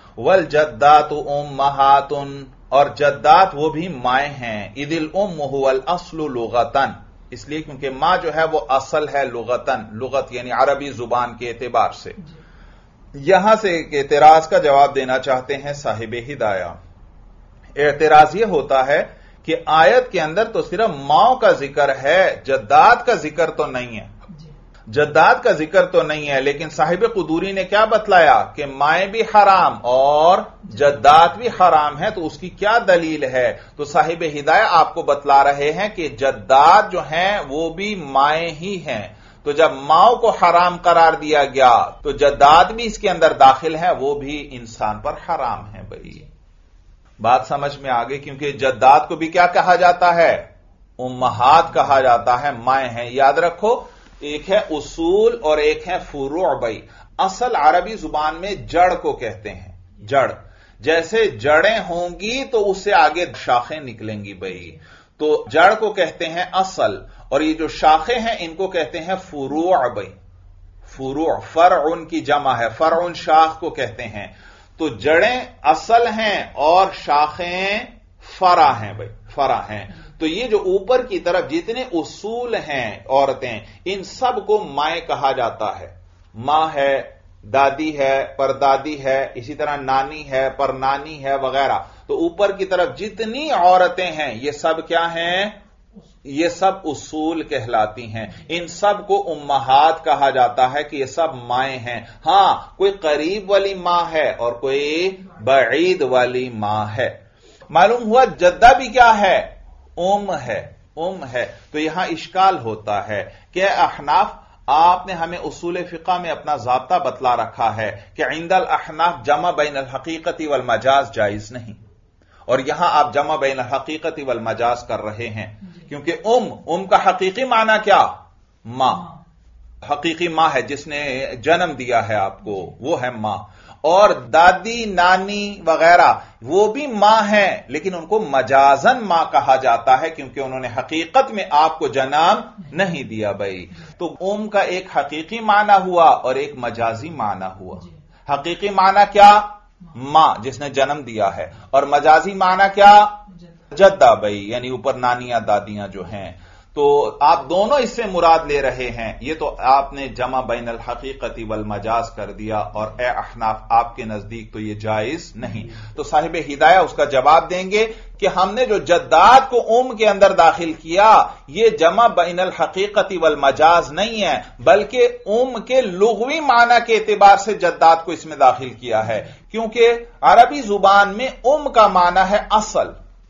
والجدات امہات، اور جدات وہ بھی مائیں ہیں. اذ الام هو الاصل لغتن، اس لیے کیونکہ ماں جو ہے وہ اصل ہے لغتن، لغت یعنی عربی زبان کے اعتبار سے. یہاں سے ایک اعتراض کا جواب دینا چاہتے ہیں صاحب ہدایہ. اعتراض یہ ہوتا ہے کہ آیت کے اندر تو صرف ماؤں کا ذکر ہے، جداد کا ذکر تو نہیں ہے. جداد کا ذکر تو نہیں ہے، لیکن صاحب قدوری نے کیا بتلایا کہ مائیں بھی حرام اور جداد بھی حرام ہے. تو اس کی کیا دلیل ہے؟ تو صاحب ہدایہ آپ کو بتلا رہے ہیں کہ جداد جو ہیں وہ بھی مائیں ہی ہیں. تو جب ماؤں کو حرام قرار دیا گیا تو جداد بھی اس کے اندر داخل ہے، وہ بھی انسان پر حرام ہے بھائی. بات سمجھ میں آ گئی؟ کیونکہ جداد کو بھی کیا کہا جاتا ہے؟ امہات کہا جاتا ہے، مائیں ہیں. یاد رکھو، ایک ہے اصول اور ایک ہے فروع بھائی. اصل عربی زبان میں جڑ کو کہتے ہیں، جڑ. جیسے جڑیں ہوں گی تو اس سے آگے شاخیں نکلیں گی بھائی. تو جڑ کو کہتے ہیں اصل، اور یہ جو شاخیں ہیں ان کو کہتے ہیں فروع بھائی. فروع فرع کی جمع ہے، فرع شاخ کو کہتے ہیں. تو جڑیں اصل ہیں اور شاخیں فرع ہیں بھائی، فرع ہیں. تو یہ جو اوپر کی طرف جتنے اصول ہیں عورتیں، ان سب کو مائیں کہا جاتا ہے. ماں ہے، دادی ہے، پردادی ہے، اسی طرح نانی ہے، پرنانی ہے وغیرہ. تو اوپر کی طرف جتنی عورتیں ہیں یہ سب کیا ہیں؟ یہ سب اصول کہلاتی ہیں. ان سب کو امہات کہا جاتا ہے کہ یہ سب مائیں ہیں. ہاں، کوئی قریب والی ماں ہے اور کوئی بعید والی ماں ہے. معلوم ہوا جدہ بھی کیا ہے؟ ام ہے. تو یہاں اشکال ہوتا ہے کہ احناف آپ نے ہمیں اصول فقہ میں اپنا ضابطہ بتلا رکھا ہے کہ عند الاحناف جمع بین الحقیقت والمجاز جائز نہیں، اور یہاں آپ جمع بین الحقیقت والمجاز کر رہے ہیں، کیونکہ ام کا حقیقی معنی کیا؟ ماں، حقیقی ماں ہے جس نے جنم دیا ہے آپ کو، وہ ہے ماں، اور دادی نانی وغیرہ وہ بھی ماں ہیں، لیکن ان کو مجازن ماں کہا جاتا ہے کیونکہ انہوں نے حقیقت میں آپ کو جنم نہیں دیا بھائی۔ تو کا ایک حقیقی معنی ہوا اور ایک مجازی معنی ہوا۔ حقیقی معنی کیا؟ ماں جس نے جنم دیا ہے، اور مجازی معنی کیا؟ جدہ بھائی، یعنی اوپر نانیاں دادیاں جو ہیں۔ تو آپ دونوں اس سے مراد لے رہے ہیں، یہ تو آپ نے جمع بین الحقیقت والمجاز کر دیا، اور اے احناف آپ کے نزدیک تو یہ جائز نہیں۔ تو صاحب ہدایہ اس کا جواب دیں گے کہ ہم نے جو جدات کو کے اندر داخل کیا یہ جمع بین الحقیقت والمجاز نہیں ہے، بلکہ کے لغوی معنی کے اعتبار سے جدات کو اس میں داخل کیا ہے، کیونکہ عربی زبان میں کا معنی ہے اصل۔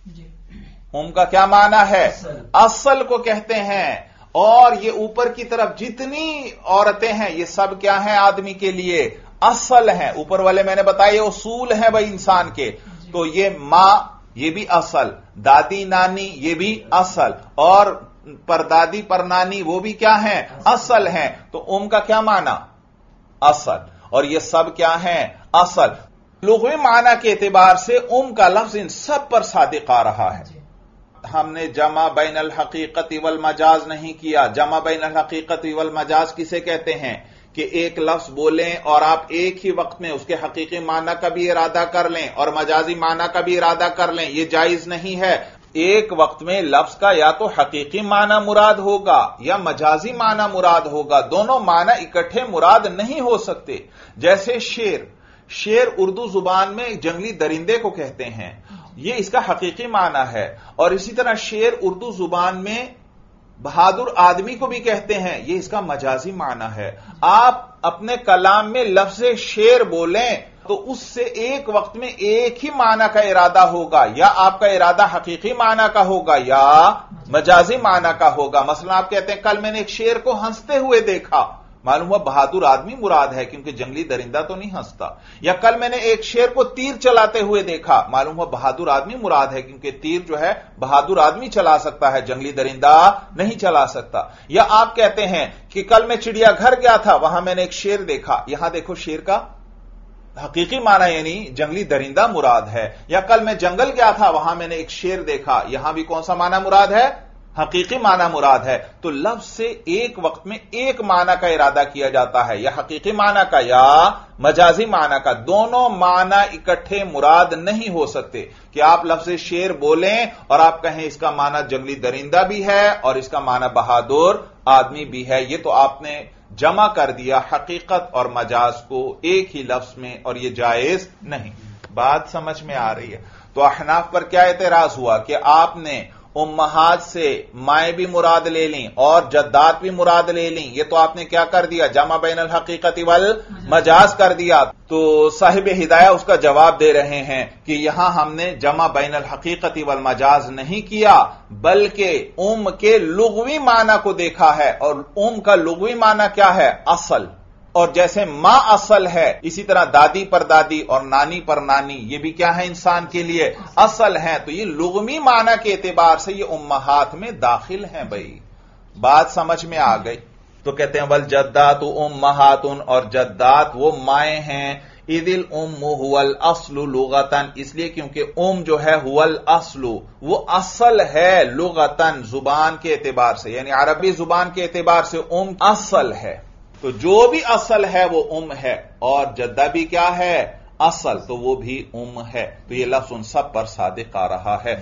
کا کیا معنی ہے؟ اصل کو کہتے ہیں، اور یہ اوپر کی طرف جتنی عورتیں ہیں یہ سب کیا ہیں؟ آدمی کے لیے اصل ہیں۔ اوپر والے میں نے بتایا یہ اصول ہیں بھائی انسان کے، تو یہ ماں یہ بھی اصل، دادی نانی یہ بھی اصل، اور پردادی پرنانی وہ بھی کیا ہیں؟ اصل ہیں۔ تو کا کیا معنی؟ اصل، اور یہ سب کیا ہیں؟ اصل۔ لغوی معنی کے اعتبار سے کا لفظ ان سب پر صادق آ رہا ہے۔ ہم نے جمع بین الحقیقت والمجاز نہیں کیا۔ جمع بین الحقیقت والمجاز کسے کہتے ہیں؟ کہ ایک لفظ بولیں اور آپ ایک ہی وقت میں اس کے حقیقی معنی کا بھی ارادہ کر لیں اور مجازی معنی کا بھی ارادہ کر لیں، یہ جائز نہیں ہے۔ ایک وقت میں لفظ کا یا تو حقیقی معنی مراد ہوگا یا مجازی معنی مراد ہوگا، دونوں معنی اکٹھے مراد نہیں ہو سکتے۔ جیسے شیر اردو زبان میں جنگلی درندے کو کہتے ہیں، یہ اس کا حقیقی معنی ہے، اور اسی طرح شیر اردو زبان میں بہادر آدمی کو بھی کہتے ہیں، یہ اس کا مجازی معنی ہے۔ آپ اپنے کلام میں لفظ شیر بولیں تو اس سے ایک وقت میں ایک ہی معنی کا ارادہ ہوگا، یا آپ کا ارادہ حقیقی معنی کا ہوگا یا مجازی معنی کا ہوگا۔ مثلا آپ کہتے ہیں کل میں نے ایک شیر کو ہنستے ہوئے دیکھا، معلوم ہوا بہادر آدمی مراد ہے کیونکہ جنگلی درندہ تو نہیں ہنستا۔ یا کل میں نے ایک شیر کو تیر چلاتے ہوئے دیکھا، معلوم ہوا بہادر آدمی مراد ہے کیونکہ تیر جو ہے بہادر آدمی چلا سکتا ہے، جنگلی درندہ نہیں چلا سکتا۔ یا آپ کہتے ہیں کہ کل میں چڑیا گھر گیا تھا، وہاں میں نے ایک شیر دیکھا، یہاں دیکھو شیر کا حقیقی معنی یعنی جنگلی درندہ مراد ہے۔ یا کل میں جنگل گیا تھا، وہاں میں نے ایک شیر دیکھا، یہاں بھی کون سا معنی مراد ہے؟ حقیقی معنی مراد ہے۔ تو لفظ سے ایک وقت میں ایک معنی کا ارادہ کیا جاتا ہے، یا حقیقی معنی کا یا مجازی معنی کا، دونوں معنی اکٹھے مراد نہیں ہو سکتے۔ کہ آپ لفظ شیر بولیں اور آپ کہیں اس کا معنی جنگلی درندہ بھی ہے اور اس کا معنی بہادر آدمی بھی ہے، یہ تو آپ نے جمع کر دیا حقیقت اور مجاز کو ایک ہی لفظ میں، اور یہ جائز نہیں۔ بات سمجھ میں آ رہی ہے؟ تو احناف پر کیا اعتراض ہوا کہ آپ نے امہات سے مائیں بھی مراد لے لیں اور جدات بھی مراد لے لیں، یہ تو آپ نے کیا کر دیا؟ جمع بین الحقیقت والمجاز کر دیا۔ تو صاحب ہدایہ اس کا جواب دے رہے ہیں کہ یہاں ہم نے جمع بین الحقیقت والمجاز نہیں کیا، بلکہ کے لغوی معنی کو دیکھا ہے، اور کا لغوی معنی کیا ہے؟ اصل۔ اور جیسے ماں اصل ہے اسی طرح دادی پر دادی اور نانی پر نانی یہ بھی کیا ہے؟ انسان کے لیے اصل ہیں۔ تو یہ لغوی معنی کے اعتبار سے یہ امہات میں داخل ہیں بھائی۔ بات سمجھ میں آ گئی؟ تو کہتے ہیں والجدات امہات، اور جدات وہ مائیں ہیں، اذ الام هو الاصل لغتاً، اس لیے کیونکہ جو ہے هو الاصل، وہ اصل ہے لغتاً، زبان کے اعتبار سے، یعنی عربی زبان کے اعتبار سے اصل ہے۔ تو جو بھی اصل ہے وہ ہے، اور جدہ بھی کیا ہے؟ اصل، تو وہ بھی ہے۔ تو یہ لفظ ان سب پر صادق آ رہا ہے۔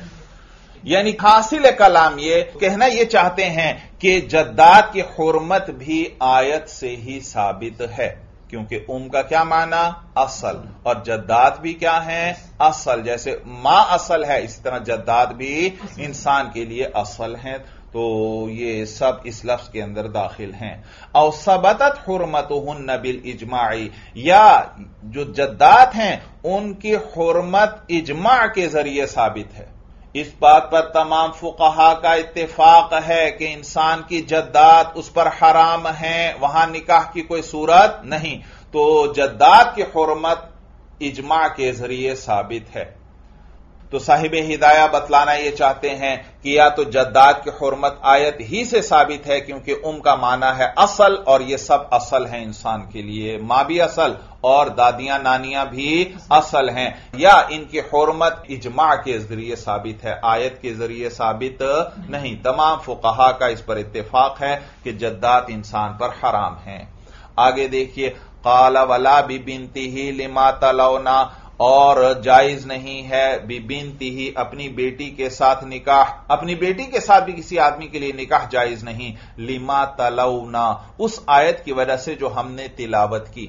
یعنی حاصل کلام یہ کہنا یہ چاہتے ہیں کہ جدات کی حرمت بھی آیت سے ہی ثابت ہے، کیونکہ کا کیا معنی؟ اصل، اور جدات بھی کیا ہیں؟ اصل۔ جیسے ماں اصل ہے اسی طرح جدات بھی انسان کے لیے اصل ہیں، تو یہ سب اس لفظ کے اندر داخل ہیں۔ او ثبتت حرمتہن بالاجماع، یا جو جدات ہیں ان کی حرمت اجماع کے ذریعے ثابت ہے۔ اس بات پر تمام فقہا کا اتفاق ہے کہ انسان کی جدات اس پر حرام ہیں، وہاں نکاح کی کوئی صورت نہیں، تو جدات کی حرمت اجماع کے ذریعے ثابت ہے۔ تو صاحب ہدایہ بتلانا یہ چاہتے ہیں کہ یا تو جدات کی حرمت آیت ہی سے ثابت ہے، کیونکہ کا معنی ہے اصل، اور یہ سب اصل ہیں انسان کے لیے، ماں بھی اصل اور دادیاں نانیاں بھی اصل ہیں، یا ان کی حرمت اجماع کے ذریعے ثابت ہے، آیت کے ذریعے ثابت نہیں۔ تمام فقہا کا اس پر اتفاق ہے کہ جدات انسان پر حرام ہیں۔ آگے دیکھیے، قال ولا ببنتہ لما تلونا، اور جائز نہیں ہے ببنتہ اپنی بیٹی کے ساتھ نکاح، اپنی بیٹی کے ساتھ بھی کسی آدمی کے لیے نکاح جائز نہیں، لما تلونا، اس آیت کی وجہ سے جو ہم نے تلاوت کی۔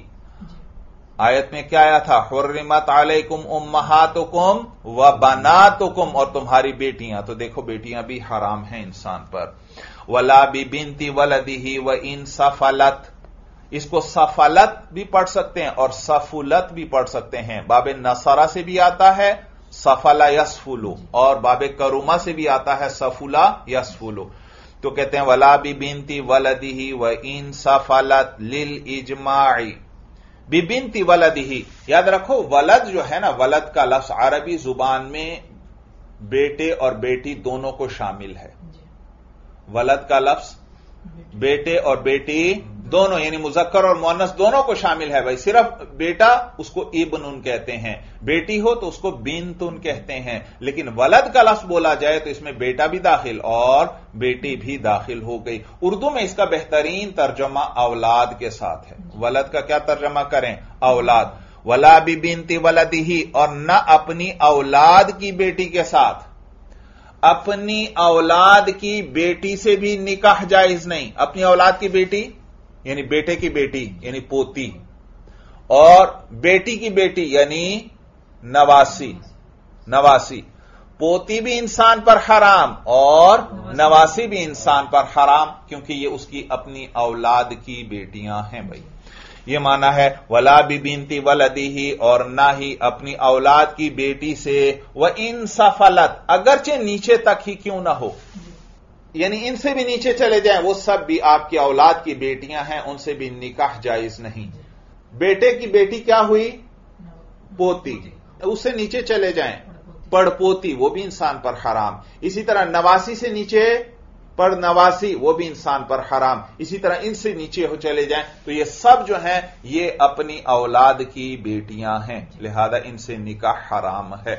آیت میں کیا آیا تھا؟ حرمت علیکم امہاتکم وبناتکم، اور تمہاری بیٹیاں، تو دیکھو بیٹیاں بھی حرام ہیں انسان پر۔ ولا ببنت ولدہ وان سفلت، اس کو سفلت بھی پڑھ سکتے ہیں اور سفلت بھی پڑھ سکتے ہیں، باب نصرہ سے بھی آتا ہے سفلا یسفلو، اور باب کرما سے بھی آتا ہے سفلا یسفلو۔ تو کہتے ہیں ولا ببنت ولدہ وان سفلت للاجماع، ببنت ولدہ، یاد رکھو ولد جو ہے نا، ولد کا لفظ عربی زبان میں بیٹے اور بیٹی دونوں کو شامل ہے۔ ولد کا لفظ بیٹے اور بیٹی دونوں، یعنی مذکر اور مؤنث دونوں کو شامل ہے۔ بھائی صرف بیٹا اس کو ابن کہتے ہیں، بیٹی ہو تو اس کو بنت کہتے ہیں، لیکن ولد کا لفظ بولا جائے تو اس میں بیٹا بھی داخل اور بیٹی بھی داخل ہو گئی۔ اردو میں اس کا بہترین ترجمہ اولاد کے ساتھ ہے۔ ولد کا کیا ترجمہ کریں؟ اولاد۔ ولا ببنت ولدہ، اور نہ اپنی اولاد کی بیٹی کے ساتھ، اپنی اولاد کی بیٹی سے بھی نکاح جائز نہیں۔ اپنی اولاد کی بیٹی یعنی بیٹے کی بیٹی یعنی پوتی، اور بیٹی کی بیٹی یعنی نواسی، پوتی بھی انسان پر حرام اور نواسی بھی انسان پر حرام، کیونکہ یہ اس کی اپنی اولاد کی بیٹیاں ہیں۔ بھائی یہ معنی ہے ولا ببنت ولدہ، اور نہ ہی اپنی اولاد کی بیٹی سے، وان سفلت، اگرچہ نیچے تک ہی کیوں نہ ہو، یعنی ان سے بھی نیچے چلے جائیں، وہ سب بھی آپ کی اولاد کی بیٹیاں ہیں، ان سے بھی نکاح جائز نہیں۔ بیٹے کی بیٹی کیا ہوئی؟ پوتی، اس سے نیچے چلے جائیں پڑپوتی، وہ بھی انسان پر حرام۔ اسی طرح نواسی سے نیچے پڑ نواسی، وہ بھی انسان پر حرام۔ اسی طرح ان سے نیچے ہو چلے جائیں تو یہ سب جو ہیں یہ اپنی اولاد کی بیٹیاں ہیں، لہذا ان سے نکاح حرام ہے۔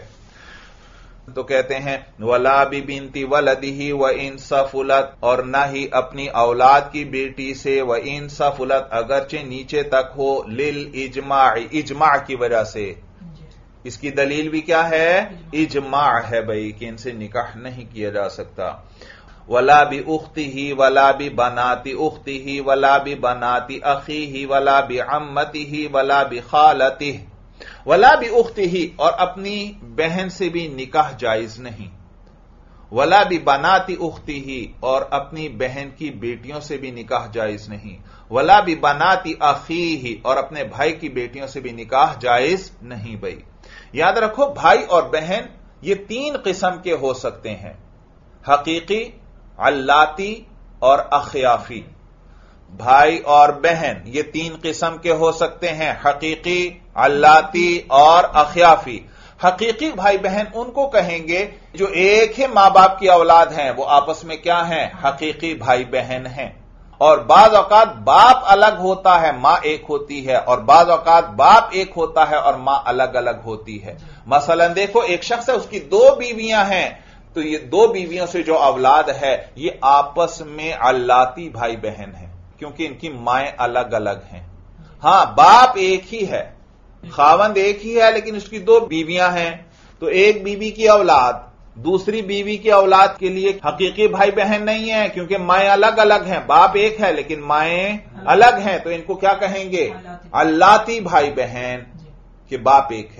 تو کہتے ہیں ولا ببنت ولدہ وان سفلت، اور نہ ہی اپنی اولاد کی بیٹی سے، وان سفلت، اگرچہ نیچے تک ہو، للاجماع، اجماع کی وجہ سے۔ اس کی دلیل بھی کیا ہے؟ اجماع ہے بھائی کہ ان سے نکاح نہیں کیا جا سکتا۔ ولا باختہ ولا ببنات اختہ ولا ببنات اخیہ ولا بعمتہ ولا بخالتہ، ولا باختہ، اور اپنی بہن سے بھی نکاح جائز نہیں، ولا ببنات اختہ، اور اپنی بہن کی بیٹیوں سے بھی نکاح جائز نہیں، ولا ببنات اخیہ، اور اپنے بھائی کی بیٹیوں سے بھی نکاح جائز نہیں۔ بھائی یاد رکھو بھائی اور بہن یہ تین قسم کے ہو سکتے ہیں، حقیقی، علاتی اور اخیافی۔ بھائی اور بہن یہ تین قسم کے ہو سکتے ہیں، حقیقی، علاتی اور اخیافی۔ حقیقی بھائی بہن ان کو کہیں گے جو ایک ہی ماں باپ کی اولاد ہیں، وہ آپس میں کیا ہیں؟ حقیقی بھائی بہن ہیں۔ اور بعض اوقات باپ الگ ہوتا ہے، ماں ایک ہوتی ہے، اور بعض اوقات باپ ایک ہوتا ہے اور ماں الگ الگ ہوتی ہے۔ مثلا دیکھو ایک شخص ہے، اس کی دو بیویاں ہیں، تو یہ دو بیویوں سے جو اولاد ہے یہ آپس میں علاتی بھائی بہن ہیں، کیونکہ ان کی مائیں الگ الگ ہیں۔ ہاں باپ ایک ہی ہے، خاوند ایک ہی ہے، لیکن اس کی دو بیویاں ہیں، تو ایک بیوی کی اولاد دوسری بیوی کی اولاد کے لیے حقیقی بھائی بہن نہیں ہے، کیونکہ مائیں الگ الگ ہیں، باپ ایک ہے لیکن مائیں الگ ہیں، تو ان کو کیا کہیں گے؟ علاتی بھائی بہن، کہ باپ ایک ہے۔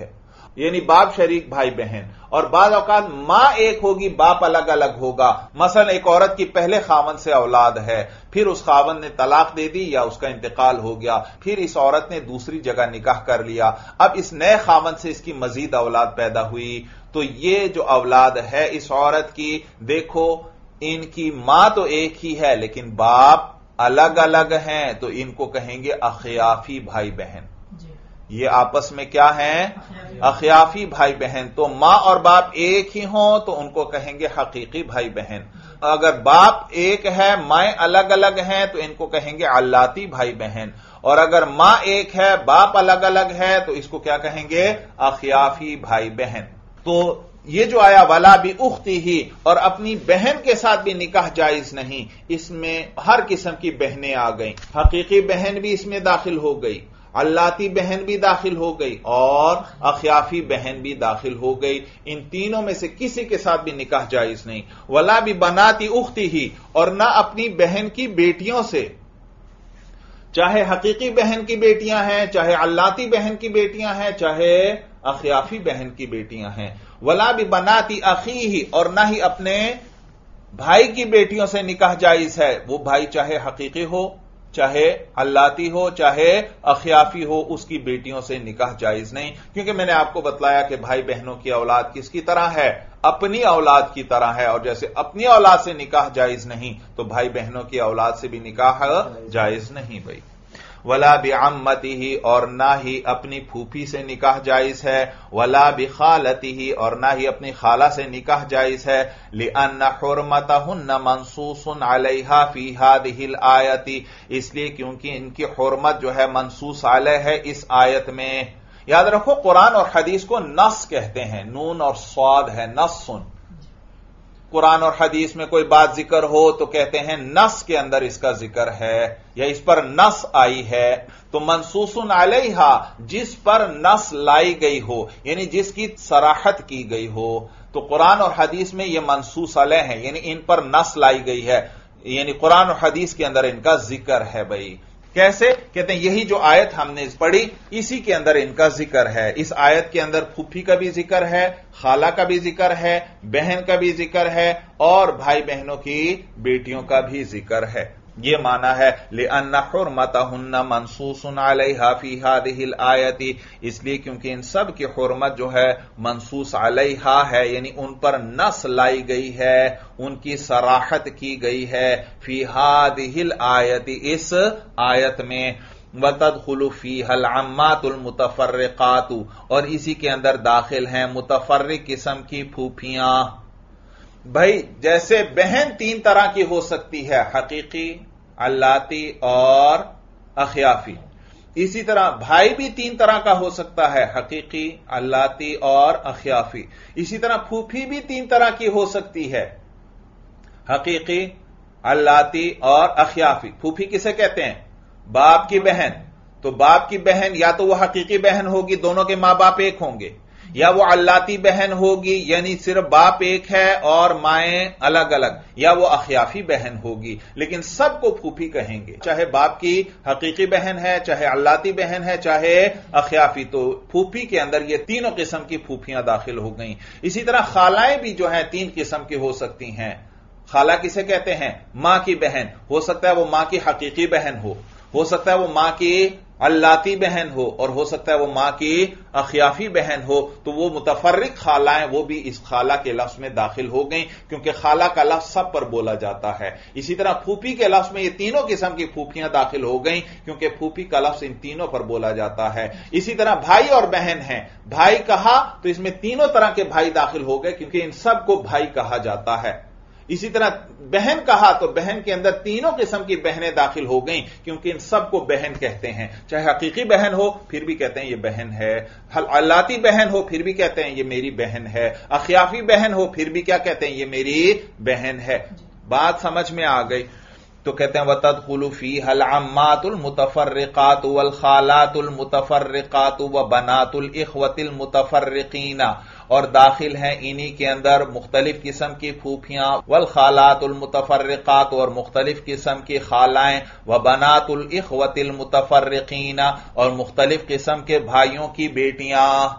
یعنی باپ شریک بھائی بہن، اور بعض اوقات ماں ایک ہوگی باپ الگ الگ ہوگا. مثلا ایک عورت کی پہلے خاوند سے اولاد ہے، پھر اس خاوند نے طلاق دے دی یا اس کا انتقال ہو گیا، پھر اس عورت نے دوسری جگہ نکاح کر لیا، اب اس نئے خاوند سے اس کی مزید اولاد پیدا ہوئی. تو یہ جو اولاد ہے اس عورت کی، دیکھو ان کی ماں تو ایک ہی ہے لیکن باپ الگ الگ ہیں، تو ان کو کہیں گے اخیافی بھائی بہن. یہ آپس میں کیا ہیں؟ اخیافی بھائی بہن. تو ماں اور باپ ایک ہی ہوں تو ان کو کہیں گے حقیقی بھائی بہن. اگر باپ ایک ہے مائیں الگ الگ ہیں تو ان کو کہیں گے علاتی بھائی بہن. اور اگر ماں ایک ہے باپ الگ الگ ہے تو اس کو کیا کہیں گے؟ اخیافی بھائی بہن. تو یہ جو آیا ولا بھی اختی ہی، اور اپنی بہن کے ساتھ بھی نکاح جائز نہیں، اس میں ہر قسم کی بہنیں آ گئیں. حقیقی بہن بھی اس میں داخل ہو گئی، علاتی بہن بھی داخل ہو گئی، اور اخیافی بہن بھی داخل ہو گئی. ان تینوں میں سے کسی کے ساتھ بھی نکاح جائز نہیں. ولا بھی بناتی اختی ہی، اور نہ اپنی بہن کی بیٹیوں سے، چاہے حقیقی بہن کی بیٹیاں ہیں، چاہے علاتی بہن کی بیٹیاں ہیں، چاہے اخیافی بہن کی بیٹیاں ہیں. ولا بھی بناتی اخی ہی، اور نہ ہی اپنے بھائی کی بیٹیوں سے نکاح جائز ہے. وہ بھائی چاہے حقیقی ہو، چاہے علاتی ہو، چاہے اخیافی ہو، اس کی بیٹیوں سے نکاح جائز نہیں. کیونکہ میں نے آپ کو بتلایا کہ بھائی بہنوں کی اولاد کس کی طرح ہے؟ اپنی اولاد کی طرح ہے. اور جیسے اپنی اولاد سے نکاح جائز نہیں تو بھائی بہنوں کی اولاد سے بھی نکاح جائز نہیں بھائی. ولا بعمته، اور نہ ہی اپنی پھوپھی سے نکاح جائز ہے. ولا بخالته، اور نہ ہی اپنی خالہ سے نکاح جائز ہے. لأن حرمتهن منصوص علیہا فی هذه الآیۃ، اس لیے کیونکہ ان کی حرمت جو ہے منصوص علیہ ہے اس آیت میں. یاد رکھو قرآن اور حدیث کو نص کہتے ہیں، نون اور صاد ہے نص. قرآن اور حدیث میں کوئی بات ذکر ہو تو کہتے ہیں نص کے اندر اس کا ذکر ہے یا اس پر نص آئی ہے. تو منصوص علیہا، جس پر نص لائی گئی ہو، یعنی جس کی صراحت کی گئی ہو. تو قرآن اور حدیث میں یہ منصوص علیہ ہیں، یعنی ان پر نص لائی گئی ہے، یعنی قرآن اور حدیث کے اندر ان کا ذکر ہے بھائی. کیسے؟ کہتے ہیں یہی جو آیت ہم نے پڑھی اسی کے اندر ان کا ذکر ہے. اس آیت کے اندر پھوپھی کا بھی ذکر ہے، خالہ کا بھی ذکر ہے، بہن کا بھی ذکر ہے، اور بھائی بہنوں کی بیٹیوں کا بھی ذکر ہے. یہ معنی ہے لأن حرمتهن منصوص علیہا فی هذه الآیۃ، اس لیے کیونکہ ان سب کی حرمت جو ہے منصوص علیہا ہے، یعنی ان پر نص لائی گئی ہے، ان کی صراحت کی گئی ہے فی هذه الآیۃ، اس آیت میں. وتدخل فیہا العمات المتفرقات، اور اسی کے اندر داخل ہیں متفرق قسم کی پھوپھیاں. بھائی جیسے بہن تین طرح کی ہو سکتی ہے، حقیقی، علاتی اور اخیافی، اسی طرح بھائی بھی تین طرح کا ہو سکتا ہے، حقیقی، علاتی اور اخیافی. اسی طرح پھوپھی بھی تین طرح کی ہو سکتی ہے، حقیقی، علاتی اور اخیافی. پھوپھی کسے کہتے ہیں؟ باپ کی بہن. تو باپ کی بہن یا تو وہ حقیقی بہن ہوگی، دونوں کے ماں باپ ایک ہوں گے، یا وہ علاتی بہن ہوگی یعنی صرف باپ ایک ہے اور مائیں الگ الگ، یا وہ اخیافی بہن ہوگی. لیکن سب کو پھوپھی کہیں گے، چاہے باپ کی حقیقی بہن ہے، چاہے علاتی بہن ہے، چاہے اخیافی. تو پھوپھی کے اندر یہ تینوں قسم کی پھوپھیاں داخل ہو گئیں. اسی طرح خالائیں بھی جو ہیں تین قسم کی ہو سکتی ہیں. خالہ کسے کہتے ہیں؟ ماں کی بہن. ہو سکتا ہے وہ ماں کی حقیقی بہن ہو سکتا ہے وہ ماں کی علاتی بہن ہو، اور ہو سکتا ہے وہ ماں کی اخیافی بہن ہو. تو وہ متفرق خالائیں وہ بھی اس خالہ کے لفظ میں داخل ہو گئیں، کیونکہ خالہ کا لفظ سب پر بولا جاتا ہے. اسی طرح پھوپھی کے لفظ میں یہ تینوں قسم کی پھوپھیاں داخل ہو گئیں، کیونکہ پھوپھی کا لفظ ان تینوں پر بولا جاتا ہے. اسی طرح بھائی اور بہن ہیں، بھائی کہا تو اس میں تینوں طرح کے بھائی داخل ہو گئے، کیونکہ ان سب کو بھائی کہا جاتا ہے. اسی طرح بہن کہا تو بہن کے اندر تینوں قسم کی بہنیں داخل ہو گئیں، کیونکہ ان سب کو بہن کہتے ہیں. چاہے حقیقی بہن ہو پھر بھی کہتے ہیں یہ بہن ہے، علاتی بہن ہو پھر بھی کہتے ہیں یہ میری بہن ہے، اخیافی بہن ہو پھر بھی کیا کہتے ہیں یہ میری بہن ہے. بات سمجھ میں آ گئی؟ تو کہتے ہیں وَتَدْخُلُ فِيهَا الْعَمَّاتُ الْمُتَفَرِّقَاتُ وَالْخَالَاتُ الْمُتَفَرِّقَاتُ وَبَنَاتُ الْإِخْوَةِ الْمُتَفَرِّقِينَ، اور داخل ہیں انہی کے اندر مختلف قسم کی پھوپھیاں، والخالات المتفرقات، اور مختلف قسم کی خالائیں، وبنات الإخوة المتفرقین، اور مختلف قسم کے بھائیوں کی بیٹیاں.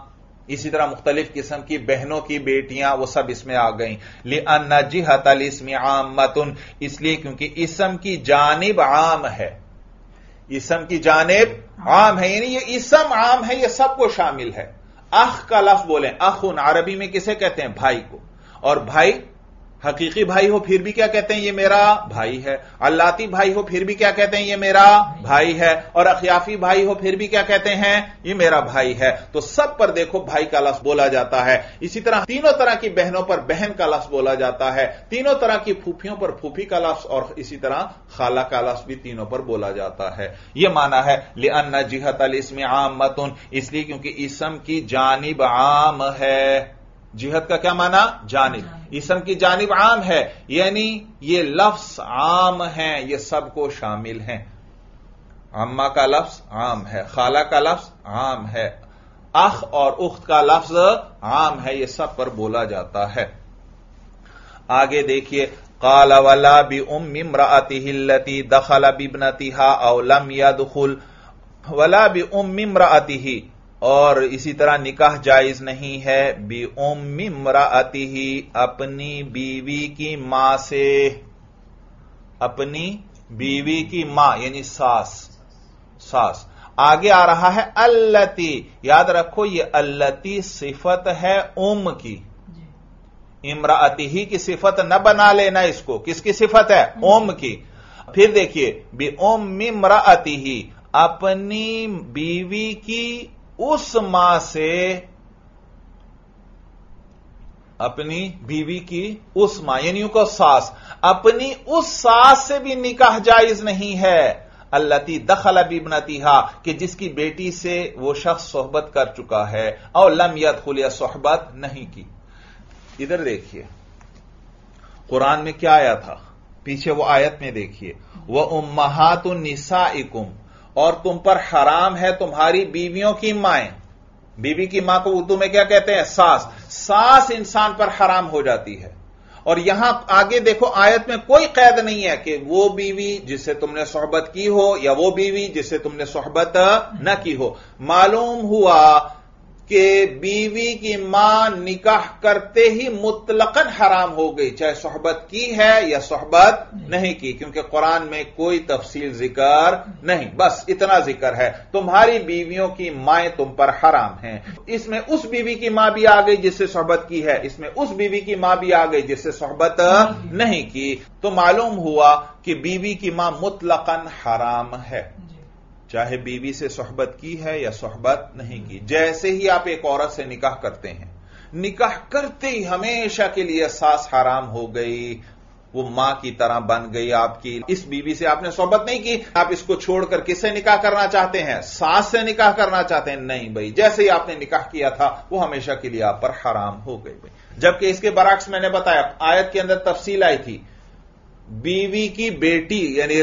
اسی طرح مختلف قسم کی بہنوں کی بیٹیاں وہ سب اس میں آ گئیں. لِأَنَّ جِهَةَ الْإِسْمِ عَامَّةٌ، اس لیے کیونکہ اسم کی جانب عام ہے. اسم کی جانب عام ہے، یعنی یہ اسم عام ہے، یہ سب کو شامل ہے. اخ کا لفظ بولیں، اخن عربی میں کسے کہتے ہیں؟ بھائی کو. اور بھائی حقیقی بھائی ہو پھر بھی کیا کہتے ہیں؟ یہ میرا بھائی ہے. علاتی بھائی ہو پھر بھی کیا کہتے ہیں؟ یہ میرا بھائی ہے. اور اخیافی بھائی ہو پھر بھی کیا کہتے ہیں؟ یہ میرا بھائی ہے. تو سب پر دیکھو بھائی کا لفظ بولا جاتا ہے. اسی طرح تینوں طرح کی بہنوں پر بہن کا لفظ بولا جاتا ہے. تینوں طرح کی پھوپھیوں پر پھوپھی کا لفظ، اور اسی طرح خالہ کا لفظ بھی تینوں پر بولا جاتا ہے. یہ معنی ہے لِأَنَّ جِهَةَ الْإِسْمِ عَامَّةٌ، اس لیے کیونکہ اسم کی جانب عام ہے. جہت کا کیا معنی؟ جانب. اسم کی جانب عام ہے، یعنی یہ لفظ عام ہیں، یہ سب کو شامل ہیں. عمہ کا لفظ عام ہے، خالہ کا لفظ عام ہے، اخ اور اخت کا لفظ عام ہے، یہ سب پر بولا جاتا ہے. آگے دیکھیے، قال ولا بأم امرأته التي دخل بابنتها او لم يدخل. ولا بأم امرأته، اور اسی طرح نکاح جائز نہیں ہے بِأُمِّ امرأته، اپنی بیوی کی ماں سے. اپنی بیوی کی ماں یعنی ساس. آگے آ رہا ہے التی، یاد رکھو یہ التی صفت ہے ام کی. امرأته کی صفت نہ بنا لینا اس کو. کس کی صفت ہے؟ ام کی. پھر دیکھیے بِأُمِّ امرأته، اپنی بیوی کی اس ماں سے. اپنی بیوی کی اس ماں یعنی کو ساس، اپنی اس ساس سے بھی نکاح جائز نہیں ہے. التی دخل بابنتها، کہ جس کی بیٹی سے وہ شخص صحبت کر چکا ہے. اور لم يدخل، یا صحبت نہیں کی. ادھر دیکھیے قرآن میں کیا آیا تھا، پیچھے وہ آیت میں دیکھیے وَأُمَّهَاتُ نِسَائِكُمْ، اور تم پر حرام ہے تمہاری بیویوں کی مائیں. بیوی کی ماں کو اردو میں کیا کہتے ہیں؟ ساس. ساس انسان پر حرام ہو جاتی ہے. اور یہاں آگے دیکھو آیت میں کوئی قید نہیں ہے کہ وہ بیوی جس سے تم نے صحبت کی ہو یا وہ بیوی جس سے تم نے صحبت نہ کی ہو. معلوم ہوا کہ بیوی کی ماں نکاح کرتے ہی مطلقاً حرام ہو گئی، چاہے صحبت کی ہے یا صحبت نہیں کی، کیونکہ قرآن میں کوئی تفصیل ذکر نہیں، بس اتنا ذکر ہے تمہاری بیویوں کی مائیں تم پر حرام ہیں. اس میں اس بیوی کی ماں بھی آ گئی جس سے صحبت کی ہے، اس میں اس بیوی کی ماں بھی آ گئی جس سے صحبت نہیں کی. تو معلوم ہوا کہ بیوی کی ماں مطلقاً حرام ہے، چاہے بیوی سے صحبت کی ہے یا صحبت نہیں کی. جیسے ہی آپ ایک عورت سے نکاح کرتے ہیں، نکاح کرتے ہی ہمیشہ کے لیے ساس حرام ہو گئی، وہ ماں کی طرح بن گئی آپ کی. اس بیوی سے آپ نے صحبت نہیں کی، آپ اس کو چھوڑ کر کس سے نکاح کرنا چاہتے ہیں؟ ساس سے نکاح کرنا چاہتے ہیں؟ نہیں بھائی، جیسے ہی آپ نے نکاح کیا تھا وہ ہمیشہ کے لیے آپ پر حرام ہو گئی بھائی. جبکہ اس کے برعکس میں نے بتایا آیت کے اندر تفصیل آئی تھی، بیوی کی بیٹی یعنی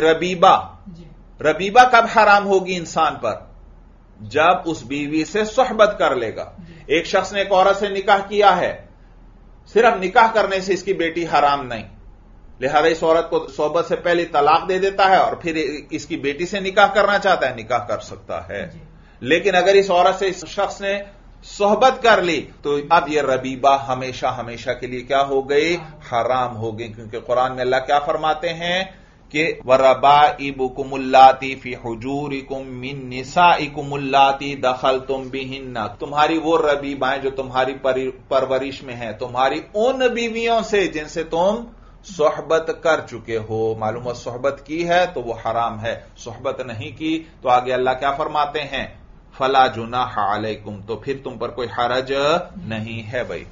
ربیبہ کب حرام ہوگی انسان پر؟ جب اس بیوی سے صحبت کر لے گا. ایک شخص نے ایک عورت سے نکاح کیا ہے، صرف نکاح کرنے سے اس کی بیٹی حرام نہیں، لہذا اس عورت کو صحبت سے پہلے طلاق دے دیتا ہے اور پھر اس کی بیٹی سے نکاح کرنا چاہتا ہے، نکاح کر سکتا ہے. لیکن اگر اس عورت سے اس شخص نے صحبت کر لی تو اب یہ ربیبہ ہمیشہ کے لیے کیا ہو گئی؟ حرام ہو گئی. کیونکہ قرآن میں اللہ کیا فرماتے ہیں کہ وَرَبَائِبُكُمُ اللَّاتِي فِي حُجُورِكُم مِّن نِّسَائِكُمُ اللَّاتِي دَخَلْتُم بِهِنَّ، تمہاری وہ ربیبائیں جو تمہاری پرورش میں ہیں، تمہاری ان بیویوں سے جن سے تم صحبت کر چکے ہو. معلوم ہے صحبت کی ہے تو وہ حرام ہے، صحبت نہیں کی تو آگے اللہ کیا فرماتے ہیں؟ فَلَا جُنَاحَ عَلَيْكُمْ، تو پھر تم پر کوئی حرج نہیں ہے بھائی.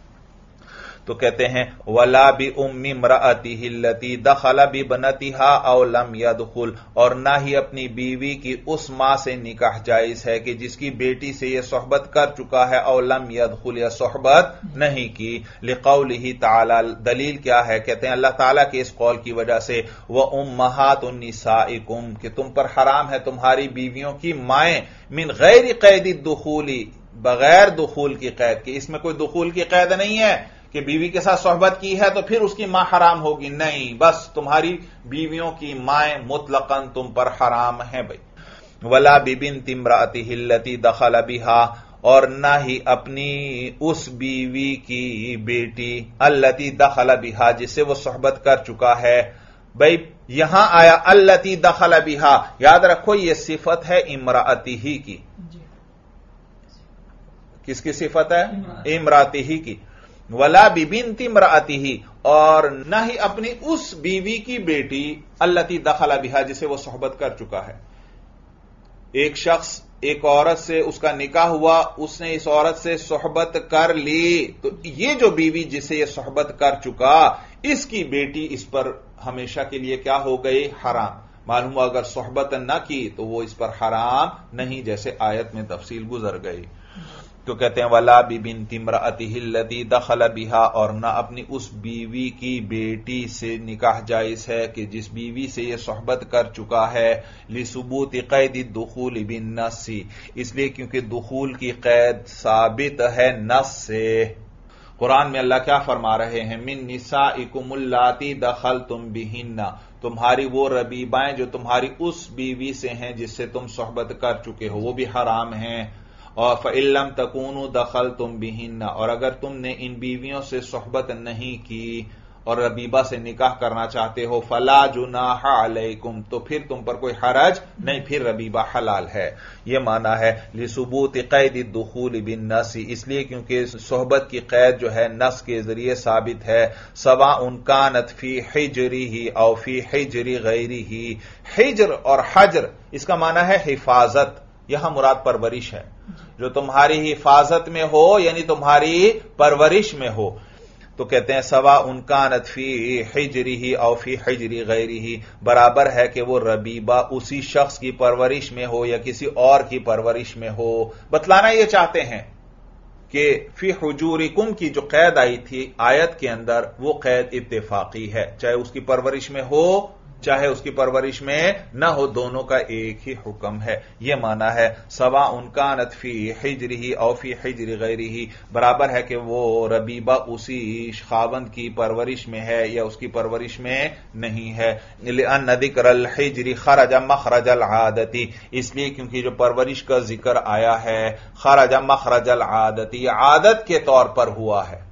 تو کہتے ہیں وَلَا بِأُمِّ امْرَأَتِهِ الَّتِي دَخَلَ بِابْنَتِهَا أَوْ لَمْ يَدْخُلْ، اور نہ ہی اپنی بیوی کی اس ماں سے نکاح جائز ہے کہ جس کی بیٹی سے یہ صحبت کر چکا ہے، أَوْ لَمْ يَدْخُلْ، یا صحبت نہیں کی. لِقَوْلِهِ تَعَالَى، دلیل کیا ہے؟ کہتے ہیں اللہ تعالیٰ کے اس قول کی وجہ سے وَأُمَّهَاتُ نِسَائِكُمْ، کہ تم پر حرام ہے تمہاری بیویوں کی مائیں، من غیر قید الدخول، بغیر دخول کی قید کے. اس میں کوئی دخول کی قید نہیں ہے کہ بیوی کے ساتھ صحبت کی ہے تو پھر اس کی ماں حرام ہوگی، نہیں، بس تمہاری بیویوں کی مائیں مطلقاً تم پر حرام ہیں بھائی. وَلَا بِبِنْتِ امْرَأَتِهِ الَّتِي دَخَلَ بِهَا، اور نہ ہی اپنی اس بیوی کی بیٹی التی دخل بہا جس سے وہ صحبت کر چکا ہے. بھائی یہاں آیا التی دخل بہا، یاد رکھو یہ صفت ہے امرأتہ کی. کس کی صفت ہے؟ امرأتہ کی. ولا ببنت امرأتہ، اور نہ ہی اپنی اس بیوی کی بیٹی التی دخل بہا جسے وہ صحبت کر چکا ہے. ایک شخص ایک عورت سے اس کا نکاح ہوا، اس نے اس عورت سے صحبت کر لی، تو یہ جو بیوی جسے یہ صحبت کر چکا اس کی بیٹی اس پر ہمیشہ کے لیے کیا ہو گئی؟ حرام. معلوم ہوا اگر صحبت نہ کی تو وہ اس پر حرام نہیں، جیسے آیت میں تفصیل گزر گئی. تو کہتے ہیں ولا ببنت امرأتہ التی دخل بہا، اور نہ اپنی اس بیوی کی بیٹی سے نکاح جائز ہے کہ جس بیوی سے یہ صحبت کر چکا ہے. لثبوت قید الدخول بالنص، اس لیے کیونکہ دخول کی قید ثابت ہے نص سے. قرآن میں اللہ کیا فرما رہے ہیں؟ من نسائکم اللاتی دخلتم بہن، تمہاری وہ ربیبائیں جو تمہاری اس بیوی سے ہیں جس سے تم صحبت کر چکے ہو، وہ بھی حرام ہیں. اور فَإِن لَّمْ تَكُونُوا دَخَلْتُمْ بِهِنَّ، اور اگر تم نے ان بیویوں سے صحبت نہیں کی اور ربیبہ سے نکاح کرنا چاہتے ہو، فَلَا جُنَاحَ عَلَيْكُمْ، تو پھر تم پر کوئی حرج نہیں، پھر ربیبہ حلال ہے. یہ معنی ہے لثبوت قید الدخول بالنص، اس لیے کیونکہ صحبت کی قید جو ہے نص کے ذریعے ثابت ہے. سواء كانت فی حجرہ او فی حجر غیرہ، حجر اور حجر اس کا معنی ہے حفاظت، یہاں مراد پرورش ہے. جو تمہاری حفاظت میں ہو یعنی تمہاری پرورش میں ہو. تو کہتے ہیں سواء كانت فی حجرہ او فی حجر غیرہ، برابر ہے کہ وہ ربیبہ اسی شخص کی پرورش میں ہو یا کسی اور کی پرورش میں ہو. بتلانا یہ چاہتے ہیں کہ فی حجورکم کی جو قید آئی تھی آیت کے اندر وہ قید اتفاقی ہے، چاہے اس کی پرورش میں ہو چاہے اس کی پرورش میں نہ ہو، دونوں کا ایک ہی حکم ہے. یہ معنی ہے سواء كانت فی حجرہ او فی حجر غیرہ، برابر ہے کہ وہ ربیبہ اسی خاوند کی پرورش میں ہے یا اس کی پرورش میں نہیں ہے. لأن ذکر الحجر خرج مخرج العادت، اس لیے کیونکہ جو پرورش کا ذکر آیا ہے خرج مخرج العادت، یہ عادت کے طور پر ہوا ہے،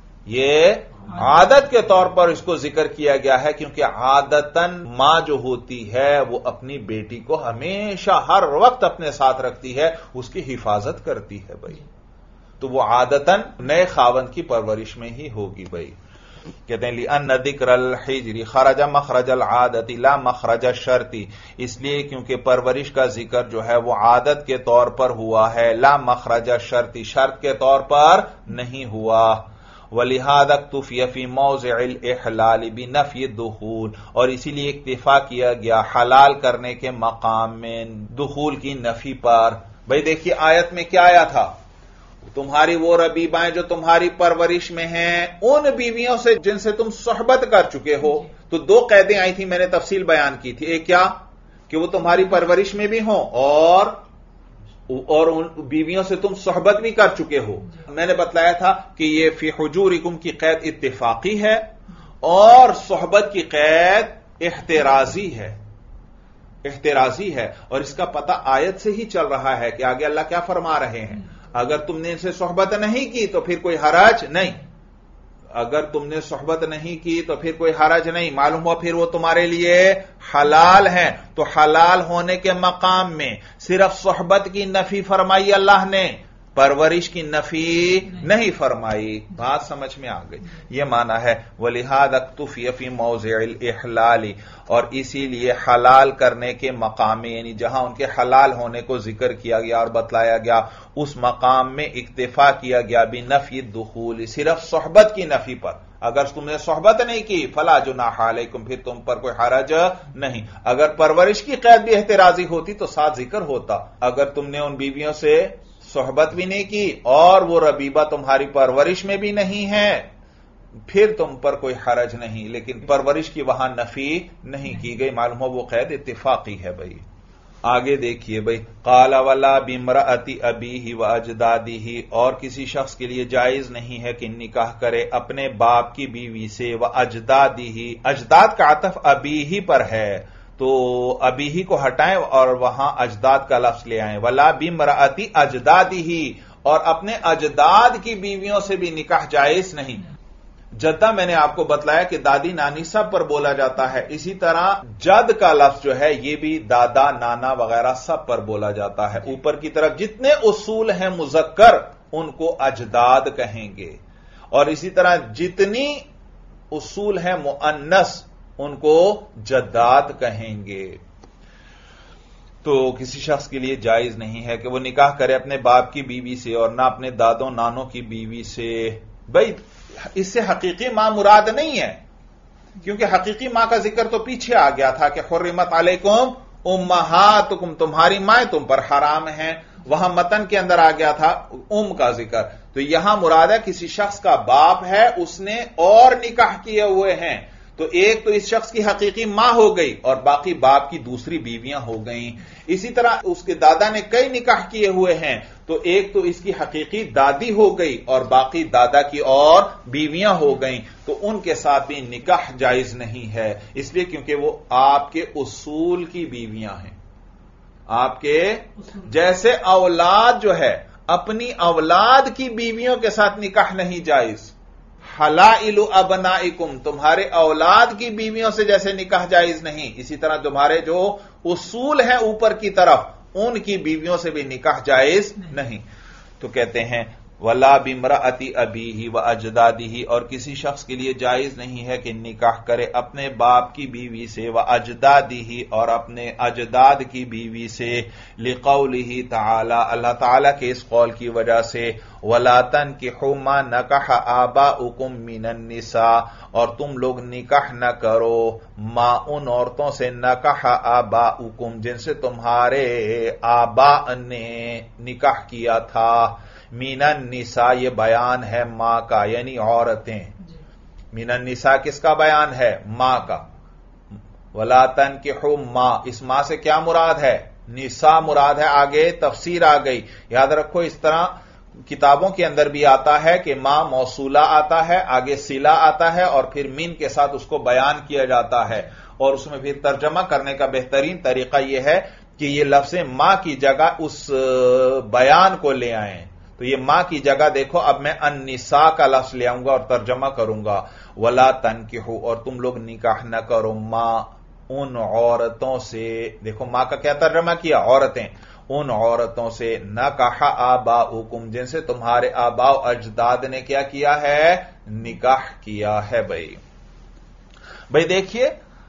یہ عادت کے طور پر اس کو ذکر کیا گیا ہے، کیونکہ عادتاً ماں جو ہوتی ہے وہ اپنی بیٹی کو ہمیشہ ہر وقت اپنے ساتھ رکھتی ہے، اس کی حفاظت کرتی ہے بھائی، تو وہ عادتاً نئے خاوند کی پرورش میں ہی ہوگی بھائی. کہتے ہیں لأن ذکر الحجر خرج مخرج العادت لا مخرج الشرط، اس لیے کیونکہ پرورش کا ذکر جو ہے وہ عادت کے طور پر ہوا ہے، لا مخرج الشرط، شرط کے طور پر نہیں ہوا. وَلِهَذَا اكْتُفِيَ فِي مَوْضِعِ الْإِحْلَالِ بِنَفْيِ الدُّخُولِ، اور اسی لیے اکتفا کیا گیا حلال کرنے کے مقام میں دخول کی نفی پر. بھئی دیکھیے آیت میں کیا آیا تھا؟ تمہاری وہ ربیبائیں جو تمہاری پرورش میں ہیں ان بیویوں سے جن سے تم صحبت کر چکے ہو. تو دو قیدیں آئی تھی، میں نے تفصیل بیان کی تھی. ایک کیا کہ وہ تمہاری پرورش میں بھی ہوں اور ان بیویوں سے تم صحبت بھی کر چکے ہو. میں نے بتلایا تھا کہ یہ فی حجورکم کی قید اتفاقی ہے اور صحبت کی قید احترازی ہے، احترازی ہے. اور اس کا پتہ آیت سے ہی چل رہا ہے کہ آگے اللہ کیا فرما رہے ہیں؟ اگر تم نے ان سے صحبت نہیں کی تو پھر کوئی حرج نہیں، اگر تم نے صحبت نہیں کی تو پھر کوئی حرج نہیں. معلوم ہوا پھر وہ تمہارے لیے حلال ہیں. تو حلال ہونے کے مقام میں صرف صحبت کی نفی فرمائی اللہ نے، پرورش کی نفی نہیں فرمائی. بات سمجھ میں آ گئی؟ یہ معنی ہے وَلِهَذَا اكْتُفِيَ فِي مَوْضِعِ الْإِحْلَالِ، اور اسی لیے حلال کرنے کے مقام میں یعنی جہاں ان کے حلال ہونے کو ذکر کیا گیا اور بتلایا گیا اس مقام میں اکتفا کیا گیا بِنَفْيِ الدُّخُولِ، صرف صحبت کی نفی پر. اگر تم نے صحبت نہیں کی فلا جناح علیکم، پھر تم پر کوئی حرج نہیں. اگر پرورش کی قید بھی احترازی ہوتی تو ساتھ ذکر ہوتا. اگر تم نے ان بیویوں سے صحبت بھی نہیں کی اور وہ ربیبہ تمہاری پرورش میں بھی نہیں ہے پھر تم پر کوئی حرج نہیں، لیکن پرورش کی وہاں نفی نہیں کی گئی. معلوم ہو وہ قید اتفاقی ہے بھائی. آگے دیکھیے بھائی، قال ولا بامرأۃ ابیہ واجدادہ، اور کسی شخص کے لیے جائز نہیں ہے کہ نکاح کرے اپنے باپ کی بیوی سے، واجدادہ، اجداد کا عطف ابیہ پر ہے تو ابیہ کو ہٹائیں اور وہاں اجداد کا لفظ لے آئیں. ولا بامرأۃ اجدادہ، اور اپنے اجداد کی بیویوں سے بھی نکاح جائز نہیں۔ جدہ میں نے آپ کو بتلایا کہ دادی نانی سب پر بولا جاتا ہے، اسی طرح جد کا لفظ جو ہے یہ بھی دادا نانا وغیرہ سب پر بولا جاتا ہے۔ اوپر کی طرف جتنے اصول ہیں مذکر ان کو اجداد کہیں گے، اور اسی طرح جتنی اصول ہیں مؤنث ان کو جداد کہیں گے۔ تو کسی شخص کے لیے جائز نہیں ہے کہ وہ نکاح کرے اپنے باپ کی بیوی سے اور نہ اپنے دادوں نانوں کی بیوی سے۔ بھائی اس سے حقیقی ماں مراد نہیں ہے، کیونکہ حقیقی ماں کا ذکر تو پیچھے آ گیا تھا کہ حرمت علیکم امہاتکم، تمہاری مائیں تم پر حرام ہیں، وہاں متن کے اندر آ گیا تھا کا ذکر۔ تو یہاں مراد ہے کسی شخص کا باپ ہے، اس نے اور نکاح کیے ہوئے ہیں، تو ایک تو اس شخص کی حقیقی ماں ہو گئی اور باقی باپ کی دوسری بیویاں ہو گئیں۔ اسی طرح اس کے دادا نے کئی نکاح کیے ہوئے ہیں، تو ایک تو اس کی حقیقی دادی ہو گئی اور باقی دادا کی اور بیویاں ہو گئیں، تو ان کے ساتھ بھی نکاح جائز نہیں ہے، اس لیے کیونکہ وہ آپ کے اصول کی بیویاں ہیں۔ آپ کے جیسے اولاد جو ہے اپنی اولاد کی بیویوں کے ساتھ نکاح نہیں جائز، حلائل ابنائکم، تمہارے اولاد کی بیویوں سے جیسے نکاح جائز نہیں، اسی طرح تمہارے جو اصول ہیں اوپر کی طرف ان کی بیویوں سے بھی نکاح جائز نہیں۔ تو کہتے ہیں ولا بامرأۃ ابیہ واجدادہ، اور کسی شخص کے لیے جائز نہیں ہے کہ نکاح کرے اپنے باپ کی بیوی سے، واجدادہ، اور اپنے اجداد کی بیوی سے، لقولہ تعالی، اللہ تعالی کے اس قول کی وجہ سے، ولا تنکحوا ما نکح آباؤکم من النساء، اور تم لوگ نکاح نہ کرو ما ان عورتوں سے، نکح آباؤکم جن سے تمہارے آبا نے نکاح کیا تھا، من النساء یہ بیان ہے ماں کا، یعنی عورتیں۔ من النساء کس کا بیان ہے؟ ماں کا۔ ولا تنکحوا ما، اس ماں سے کیا مراد ہے؟ نساء مراد ہے، آگے تفسیر آ گئی، یاد رکھو اس طرح کتابوں کے اندر بھی آتا ہے کہ ماں موصولہ آتا ہے، آگے صلہ آتا ہے، اور پھر من کے ساتھ اس کو بیان کیا جاتا ہے، اور اس میں پھر ترجمہ کرنے کا بہترین طریقہ یہ ہے کہ یہ لفظ ماں کی جگہ اس بیان کو لے آئیں۔ تو یہ ماں کی جگہ دیکھو، اب میں النساء کا لفظ لے آؤں گا اور ترجمہ کروں گا، ولا تنکحوا، اور تم لوگ نکاح نہ کرو ماں ان عورتوں سے، دیکھو ماں کا کیا ترجمہ کیا؟ عورتیں، ان عورتوں سے، نکح آباؤکم جن سے تمہارے آبا و اجداد نے کیا کیا ہے؟ نکاح کیا ہے۔ بھائی دیکھیے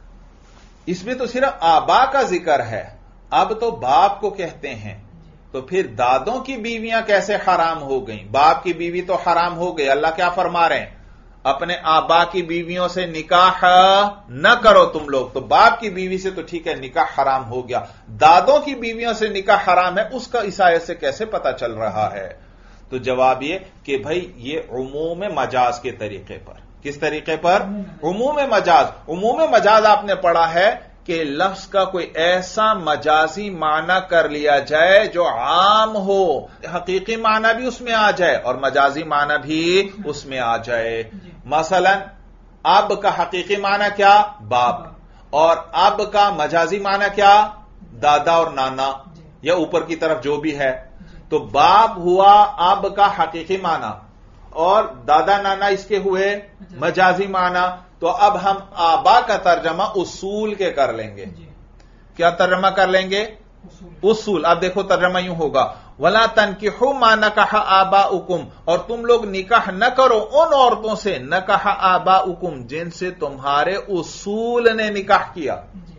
اس میں تو صرف آبا کا ذکر ہے، اب تو باپ کو کہتے ہیں، تو پھر دادوں کی بیویاں کیسے حرام ہو گئیں؟ باپ کی بیوی تو حرام ہو گئی، اللہ کیا فرما رہے ہیں؟ اپنے آبا کی بیویوں سے نکاح نہ کرو تم لوگ، تو باپ کی بیوی سے تو ٹھیک ہے نکاح حرام ہو گیا، دادوں کی بیویوں سے نکاح حرام ہے، اس کا اس آیت سے کیسے پتا چل رہا ہے؟ تو جواب یہ کہ بھائی یہ عموم مجاز کے طریقے پر۔ کس طریقے پر؟ عموم مجاز۔ عموم مجاز آپ نے پڑھا ہے کہ لفظ کا کوئی ایسا مجازی معنی کر لیا جائے جو عام ہو، حقیقی معنی بھی اس میں آ جائے اور مجازی معنی بھی اس میں آ جائے۔ مثلا اب کا حقیقی معنی کیا؟ باپ، اور اب کا مجازی معنی کیا؟ دادا اور نانا، یا اوپر کی طرف جو بھی ہے۔ تو باپ ہوا اب کا حقیقی معنی اور دادا نانا اس کے ہوئے مجازی معنی۔ تو اب ہم آبا کا ترجمہ اصول کے کر لیں گے۔ کیا ترجمہ کر لیں گے؟ اصول۔ اب دیکھو ترجمہ یوں ہوگا، وَلَا تَنْكِحُوا مَا نَكَحَ آبَاؤُكُمْ، اور تم لوگ نکاح نہ کرو ان عورتوں سے، نَكَحَ آبَاؤُكُمْ جن سے تمہارے اصول نے نکاح کیا۔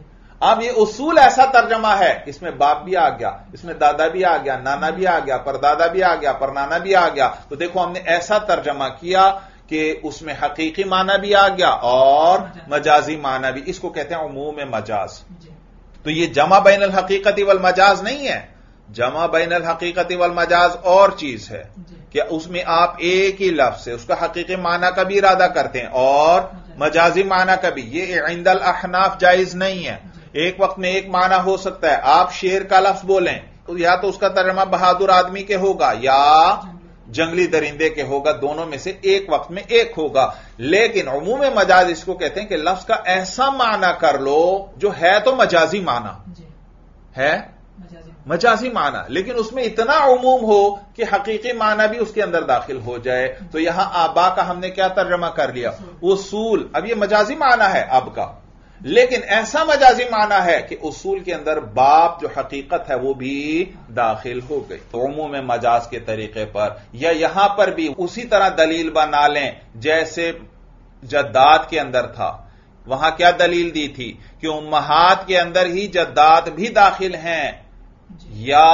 اب یہ اصول ایسا ترجمہ ہے، اس میں باپ بھی آ گیا، اس میں دادا بھی آ گیا، نانا بھی آ گیا، پردادا بھی آ گیا، پرنانا بھی آ گیا۔ تو دیکھو ہم نے ایسا ترجمہ کیا کہ اس میں حقیقی معنی بھی آ گیا اور مجازی معنی بھی، اس کو کہتے ہیں عموم مجاز۔ تو یہ جمع بین الحقیقت والمجاز نہیں ہے، جمع بین الحقیقت والمجاز اور چیز ہے کہ اس میں آپ ایک ہی لفظ سے اس کا حقیقی معنی کا بھی ارادہ کرتے ہیں اور مجازی معنی کا بھی۔ یہ عند الاحناف جائز نہیں ہے، ایک وقت میں ایک معنی ہو سکتا ہے، آپ شیر کا لفظ بولیں تو یا تو اس کا ترجمہ بہادر آدمی کے ہوگا یا جنگلی درندے کے ہوگا، دونوں میں سے ایک وقت میں ایک ہوگا۔ لیکن عموم مجاز اس کو کہتے ہیں کہ لفظ کا ایسا معنی کر لو جو ہے تو مجازی معنی ہے، مجازی معنی، لیکن اس میں اتنا عموم ہو کہ حقیقی معنی بھی اس کے اندر داخل ہو جائے. تو یہاں آبا کا ہم نے کیا ترجمہ کر لیا؟ اصول. اب یہ مجازی معنی ہے اب کا، لیکن ایسا مجازی معنی ہے کہ اصول کے اندر باپ جو حقیقت ہے وہ بھی داخل ہو گئی. تو عموم مجاز کے طریقے پر یا یہاں پر بھی اسی طرح دلیل بنا لیں جیسے جدات کے اندر تھا. وہاں کیا دلیل دی تھی کہ امہات کے اندر ہی جدات بھی داخل ہیں، یا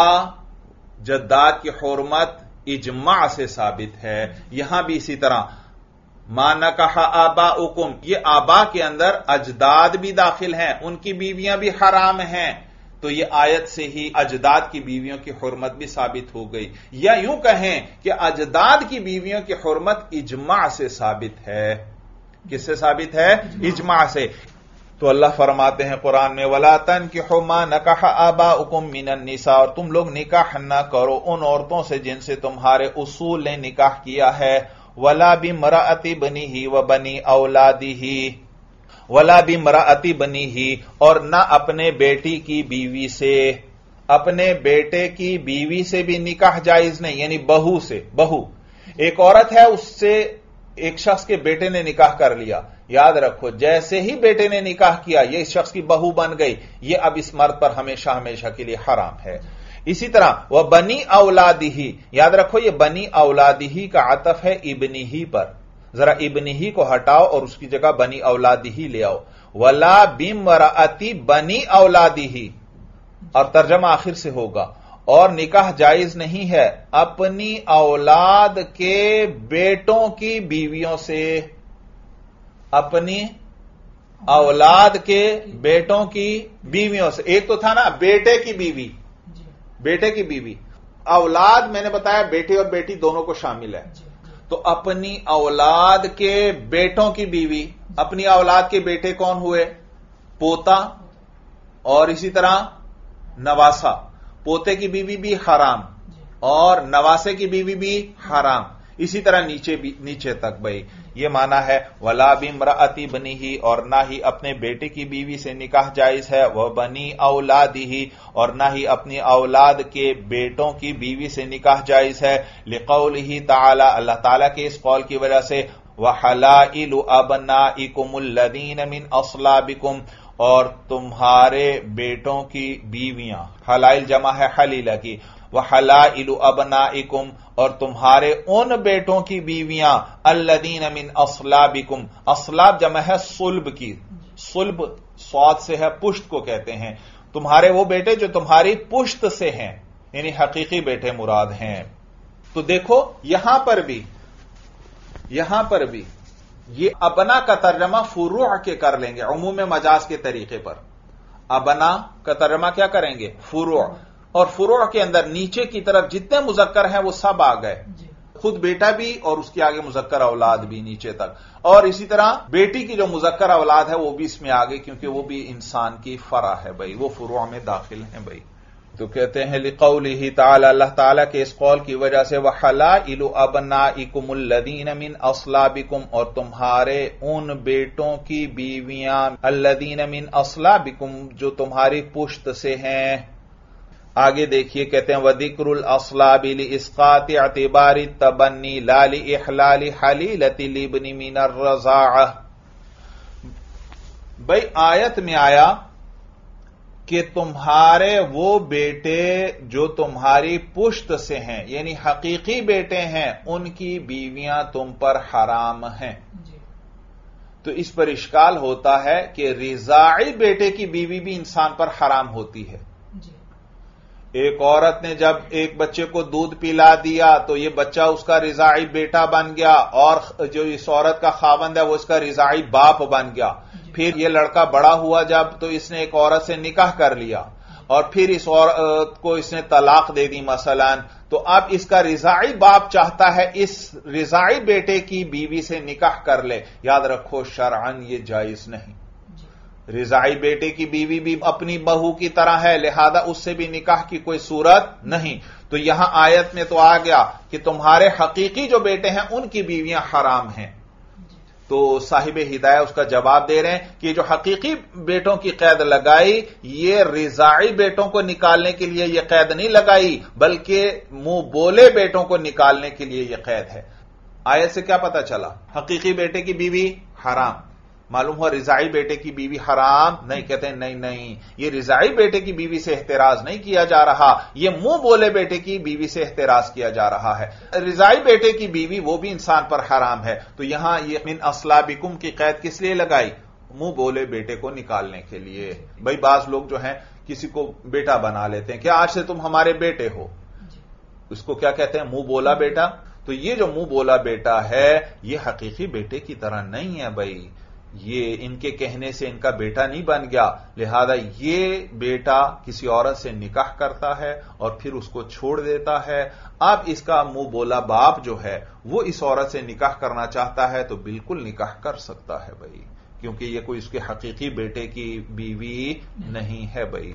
جدات کی حرمت اجماع سے ثابت ہے. یہاں بھی اسی طرح ما نکح آباؤکم، یہ آبا کے اندر اجداد بھی داخل ہیں، ان کی بیویاں بھی حرام ہیں. تو یہ آیت سے ہی اجداد کی بیویوں کی حرمت بھی ثابت ہو گئی. یا یوں کہیں کہ اجداد کی بیویوں کی حرمت اجماع سے ثابت ہے. کس سے ثابت ہے؟ اجماع سے. تو اللہ فرماتے ہیں قرآن میں وَلَا تَنْكِحُوا مَا نَكَحَ آبَاؤُكُم مِّنَ النِّسَاء، اور تم لوگ نکاح نہ کرو ان عورتوں سے جن سے تمہارے اصول نے نکاح کیا ہے. وَلَا بِامْرَأَتِ بَنِيهِ وَبَنِي أَوْلَادِهِ، وَلَا بِامْرَأَتِ بَنِيهِ، اور نہ اپنے بیٹی کی بیوی سے. اپنے بیٹے کی بیوی سے بھی نکاح جائز نہیں، یعنی بہو سے. بہو ایک عورت ہے، اس سے ایک شخص کے بیٹے نے نکاح کر لیا. یاد رکھو جیسے ہی بیٹے نے نکاح کیا یہ اس شخص کی بہو بن گئی، یہ اب اس مرد پر ہمیشہ ہمیشہ کے لیے حرام ہے. اسی طرح وہ بنی اولادہی، یاد رکھو یہ بنی اولادہی کا عطف ہے ابنہی پر. ذرا ابنہی کو ہٹاؤ اور اس کی جگہ بنی اولادہی لے آؤ. ولا بامرأتی بنی اولادہی، اور ترجمہ آخر سے ہوگا. اور نکاح جائز نہیں ہے اپنی اولاد کے بیٹوں کی بیویوں سے. اپنی اولاد کے بیٹوں کی بیویوں سے. ایک تو تھا نا بیٹے کی بیوی، بیٹے کی بیوی. اولاد میں نے بتایا بیٹے اور بیٹی دونوں کو شامل ہے. تو اپنی اولاد کے بیٹوں کی بیوی. اپنی اولاد کے بیٹے کون ہوئے؟ پوتا اور اسی طرح نواسا. پوتے کی بیوی بھی حرام اور نواسے کی بیوی بھی حرام. اسی طرح نیچے تک بھائی یہ مانا ہے ولا بامرأتی بنیہ، اور نہ ہی اپنے بیٹے کی بیوی سے نکاح جائز ہے. وہ بنی اولادہ، اور نہ ہی اپنی اولاد کے بیٹوں کی بیوی سے نکاح جائز ہے. لقولہ تعالی، اللہ تعالیٰ کے اس قول کی وجہ سے وحلائل ابنائکم الذین من اصلابکم، اور تمہارے بیٹوں کی بیویاں. حلائل جمع ہے حلیلہ کی. وحلائل ابنائکم، اور تمہارے ان بیٹوں کی بیویاں الذین من اصلابکم. اصلاب جمع ہے صلب کی. صلب صاد سے ہے، پشت کو کہتے ہیں. تمہارے وہ بیٹے جو تمہاری پشت سے ہیں، یعنی حقیقی بیٹے مراد ہیں. تو دیکھو یہاں پر بھی یہ ابنا کا ترجمہ فروع کے کر لیں گے عموم مجاز کے طریقے پر. ابنا کا ترجمہ کیا کریں گے؟ فروع. اور فروع کے اندر نیچے کی طرف جتنے مذکر ہیں وہ سب آ گئے. خود بیٹا بھی اور اس کے آگے مذکر اولاد بھی نیچے تک. اور اسی طرح بیٹی کی جو مذکر اولاد ہے وہ بھی اس میں آ گئی، کیونکہ وہ بھی انسان کی فرع ہے بھائی، وہ فروع میں داخل ہیں بھائی. تو کہتے ہیں لقولہ تعالی، اللہ تعالیٰ کے اس قول کی وجہ سے وحلائل ابنائکم الذین من اصلابکم، اور تمہارے ان بیٹوں کی بیویاں الذین من اصلابکم جو تمہاری پشت سے ہیں. آگے دیکھیے کہتے ہیں وذکر الاصلاب لاسقاط اعتبار التبنی لا لاحلال حلیلۃ الابن من الرضاعہ. بھائی آیت میں آیا کہ تمہارے وہ بیٹے جو تمہاری پشت سے ہیں، یعنی حقیقی بیٹے ہیں، ان کی بیویاں تم پر حرام ہیں. تو اس پر اشکال ہوتا ہے کہ رضاعی بیٹے کی بیوی بھی انسان پر حرام ہوتی ہے. ایک عورت نے جب ایک بچے کو دودھ پلا دیا تو یہ بچہ اس کا رضاعی بیٹا بن گیا، اور جو اس عورت کا خاوند ہے وہ اس کا رضاعی باپ بن گیا. پھر یہ لڑکا بڑا ہوا جب تو اس نے ایک عورت سے نکاح کر لیا، اور پھر اس عورت کو اس نے طلاق دے دی مثلا. تو اب اس کا رضاعی باپ چاہتا ہے اس رضاعی بیٹے کی بیوی سے نکاح کر لے. یاد رکھو شرعاً یہ جائز نہیں. رضاعی بیٹے کی بیوی بھی اپنی بہو کی طرح ہے، لہذا اس سے بھی نکاح کی کوئی صورت نہیں. تو یہاں آیت میں تو آ گیا کہ تمہارے حقیقی جو بیٹے ہیں ان کی بیویاں حرام ہیں. تو صاحب ہدایہ اس کا جواب دے رہے ہیں کہ جو حقیقی بیٹوں کی قید لگائی یہ رضاعی بیٹوں کو نکالنے کے لیے یہ قید نہیں لگائی، بلکہ منہ بولے بیٹوں کو نکالنے کے لیے یہ قید ہے۔ آیت سے کیا پتا چلا؟ حقیقی بیٹے کی بیوی حرام، معلوم ہوا رضاعی بیٹے کی بیوی حرام نہیں، کہتے ہیں نہیں یہ رضاعی بیٹے کی بیوی سے احتراز نہیں کیا جا رہا، یہ منہ بولے بیٹے کی بیوی سے احتراز کیا جا رہا ہے۔ رضاعی بیٹے کی بیوی وہ بھی انسان پر حرام ہے، تو یہاں یہ من اصلابکم کی قید کس لیے لگائی؟ منہ بولے بیٹے کو نکالنے کے لیے۔ بھائی بعض لوگ جو ہیں کسی کو بیٹا بنا لیتے ہیں کہ آج سے تم ہمارے بیٹے ہو، اس کو کیا کہتے ہیں؟ منہ بولا بیٹا۔ تو یہ جو منہ بولا بیٹا ہے یہ حقیقی بیٹے کی طرح نہیں ہے بھائی، یہ ان کے کہنے سے ان کا بیٹا نہیں بن گیا، لہذا یہ بیٹا کسی عورت سے نکاح کرتا ہے اور پھر اس کو چھوڑ دیتا ہے۔ اب اس کا منہ بولا باپ جو ہے وہ اس عورت سے نکاح کرنا چاہتا ہے تو بالکل نکاح کر سکتا ہے بھائی، کیونکہ یہ کوئی اس کے حقیقی بیٹے کی بیوی نہیں ہے بھائی۔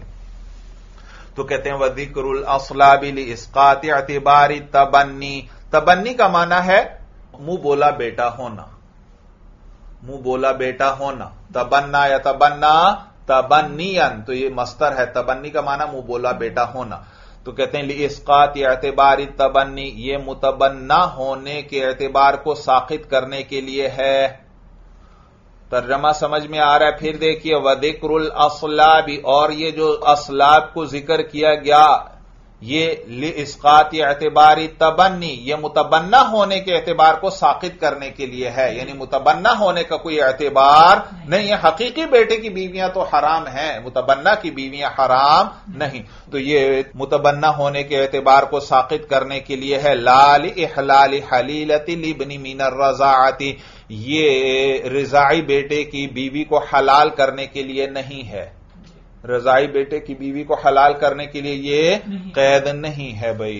تو کہتے ہیں وَذِكْرُ الْأَصْلَابِ لِإِسْقَاطِ اعْتِبَارِ تَبَنِّ، تبنی کا معنی ہے منہ بولا بیٹا ہونا، منہ بولا بیٹا ہونا، تبنا یا تبنا تبنین، تو یہ مصدر ہے، تبنی کا معنی منہ بولا بیٹا ہونا۔ تو کہتے ہیں لِإِسْقَاطِ اعْتِبَارِ تبنی، یہ متبنہ ہونے کے اعتبار کو ساقط کرنے کے لیے ہے۔ ترجمہ سمجھ میں آ رہا ہے؟ پھر دیکھیے وَذِكْرُ الْأَصْلَابِ، اور یہ جو اصلاب کو ذکر کیا گیا یہ لِإِسْقَاطِ اعْتِبَارِ تَبَنِّ، یہ متبنہ ہونے کے اعتبار کو ساقط کرنے کے لیے ہے، یعنی متبنہ ہونے کا کوئی اعتبار نہیں ہے۔ حقیقی بیٹے کی بیویاں تو حرام ہیں، متبنہ کی بیویاں حرام نہیں، تو یہ متبنہ ہونے کے اعتبار کو ساقط کرنے کے لیے ہے۔ لَا لِإِحْلَالِ حَلِيلَةِ الْإِبْنِ مِنَ الرَّضَاعَةِ، یہ رضاعی بیٹے کی بیوی کو حلال کرنے کے لیے نہیں ہے، رضاعی بیٹے کی بیوی کو حلال کرنے کے لیے یہ قید نہیں ہے بھائی۔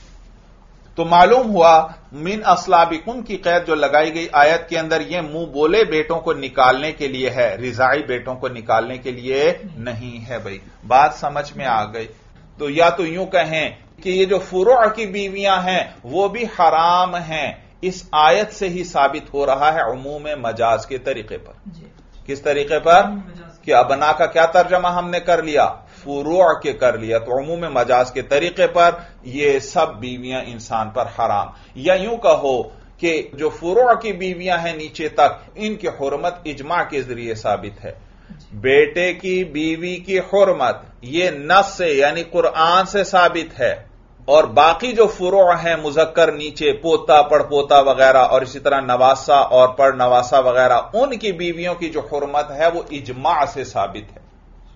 تو معلوم ہوا من اصلابکم کی قید جو لگائی گئی آیت کے اندر یہ منہ بولے بیٹوں کو نکالنے کے لیے ہے، رضاعی بیٹوں کو نکالنے کے لیے نہیں ہے بھائی۔ بات سمجھ میں آ گئی؟ تو یا تو یوں کہیں کہ یہ جو فروع کی بیویاں ہیں وہ بھی حرام ہیں، اس آیت سے ہی ثابت ہو رہا ہے عموم مجاز کے طریقے پر۔ کس طریقے پر؟ کہ ابنا کا کیا ترجمہ ہم نے کر لیا؟ فروع کے کر لیا، تو عموم مجاز کے طریقے پر یہ سب بیویاں انسان پر حرام۔ یا یوں کہو کہ جو فروع کی بیویاں ہیں نیچے تک ان کی حرمت اجماع کے ذریعے ثابت ہے۔ بیٹے کی بیوی کی حرمت یہ نص سے یعنی قرآن سے ثابت ہے، اور باقی جو فروع ہیں مذکر نیچے پوتا پڑ پوتا وغیرہ اور اسی طرح نواسا اور پڑ نواسا وغیرہ ان کی بیویوں کی جو حرمت ہے وہ اجماع سے ثابت ہے۔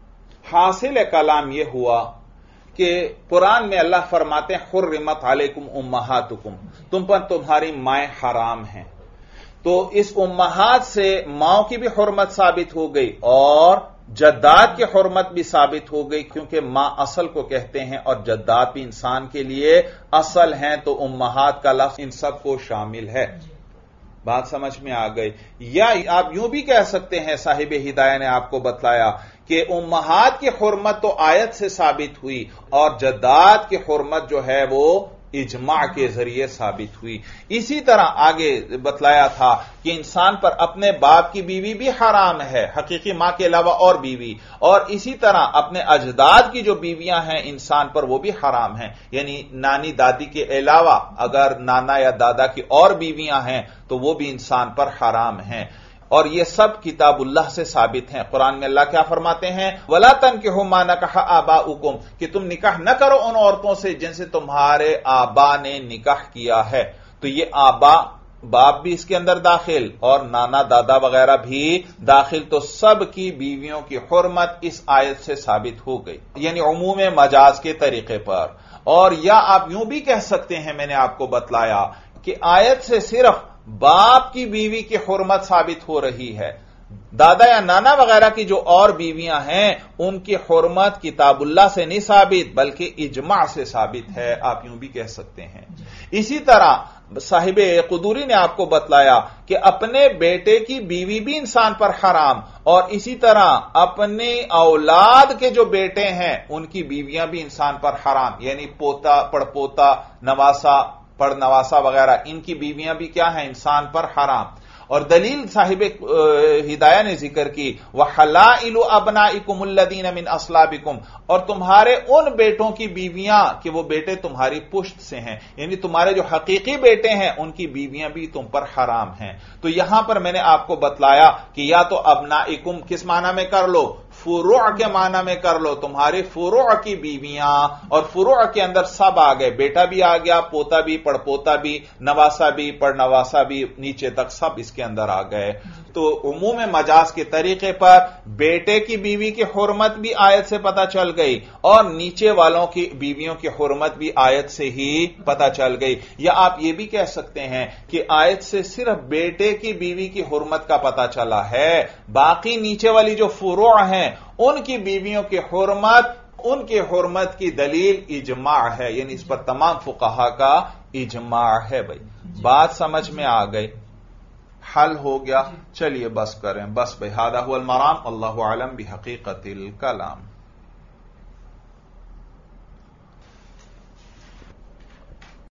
حاصل کلام یہ ہوا کہ قرآن میں اللہ فرماتے ہیں حرمت علیکم امہاتکم، تم پر تمہاری مائیں حرام ہیں، تو اس امہات سے ماؤں کی بھی حرمت ثابت ہو گئی اور جداد کی حرمت بھی ثابت ہو گئی، کیونکہ ماں اصل کو کہتے ہیں اور جداد بھی انسان کے لیے اصل ہیں، تو امہات کا لفظ ان سب کو شامل ہے۔ بات سمجھ میں آ گئی؟ یا آپ یوں بھی کہہ سکتے ہیں، صاحب ہدایہ نے آپ کو بتلایا کہ امہات کی حرمت تو آیت سے ثابت ہوئی اور جداد کی حرمت جو ہے وہ اجماع کے ذریعے ثابت ہوئی۔ اسی طرح آگے بتلایا تھا کہ انسان پر اپنے باپ کی بیوی بھی حرام ہے، حقیقی ماں کے علاوہ اور بیوی، اور اسی طرح اپنے اجداد کی جو بیویاں ہیں انسان پر وہ بھی حرام ہیں، یعنی نانی دادی کے علاوہ اگر نانا یا دادا کی اور بیویاں ہیں تو وہ بھی انسان پر حرام ہیں، اور یہ سب کتاب اللہ سے ثابت ہیں۔ قرآن میں اللہ کیا فرماتے ہیں؟ وَلَا تَنْكِحُوا مَا نَكَحَ آبَاؤُكُمْ، کہ تم نکاح نہ کرو ان عورتوں سے جن سے تمہارے آبا نے نکاح کیا ہے۔ تو یہ آبا باپ بھی اس کے اندر داخل اور نانا دادا وغیرہ بھی داخل، تو سب کی بیویوں کی حرمت اس آیت سے ثابت ہو گئی، یعنی عموم مجاز کے طریقے پر۔ اور یا آپ یوں بھی کہہ سکتے ہیں، میں نے آپ کو بتلایا کہ آیت سے صرف باپ کی بیوی کی حرمت ثابت ہو رہی ہے، دادا یا نانا وغیرہ کی جو اور بیویاں ہیں ان کی حرمت کتاب اللہ سے نہیں ثابت بلکہ اجماع سے ثابت ہے، آپ یوں بھی کہہ سکتے ہیں۔ اسی طرح صاحب قدوری نے آپ کو بتلایا کہ اپنے بیٹے کی بیوی بھی انسان پر حرام، اور اسی طرح اپنے اولاد کے جو بیٹے ہیں ان کی بیویاں بھی انسان پر حرام، یعنی پوتا پڑ پوتا نواسا پڑ نواسا وغیرہ ان کی بیویاں بھی کیا ہیں؟ انسان پر حرام۔ اور دلیل صاحب ہدایہ نے ذکر کی وحلائل ابنائکم الذین من اصلابکم، اور تمہارے ان بیٹوں کی بیویاں کہ وہ بیٹے تمہاری پشت سے ہیں، یعنی تمہارے جو حقیقی بیٹے ہیں ان کی بیویاں بھی تم پر حرام ہیں۔ تو یہاں پر میں نے آپ کو بتلایا کہ یا تو ابنائکم کس معنی میں کر لو، فروع کے معنی میں کر لو، تمہارے فروع کی بیویاں، اور فروع کے اندر سب آ گئے، بیٹا بھی آ گیا، پوتا بھی، پڑپوتا بھی، نواسا بھی، پڑنواسا بھی، نیچے تک سب اس کے اندر آ گئے۔ تو عموم مجاز کے طریقے پر بیٹے کی بیوی کی حرمت بھی آیت سے پتہ چل گئی اور نیچے والوں کی بیویوں کی حرمت بھی آیت سے ہی پتہ چل گئی۔ یا آپ یہ بھی کہہ سکتے ہیں کہ آیت سے صرف بیٹے کی بیوی کی حرمت کا پتہ چلا ہے، باقی نیچے والی جو فروع ہیں ان کی بیویوں کی حرمت، ان کی حرمت کی دلیل اجماع ہے، یعنی اس پر تمام فقہا کا اجماع ہے۔ بھائی بات سمجھ میں آ گئی، حل ہو گیا، چلیے بس کریں، بس بھائی، ھذا ھو المرام، اللہ اعلم بحقیقت الکلام۔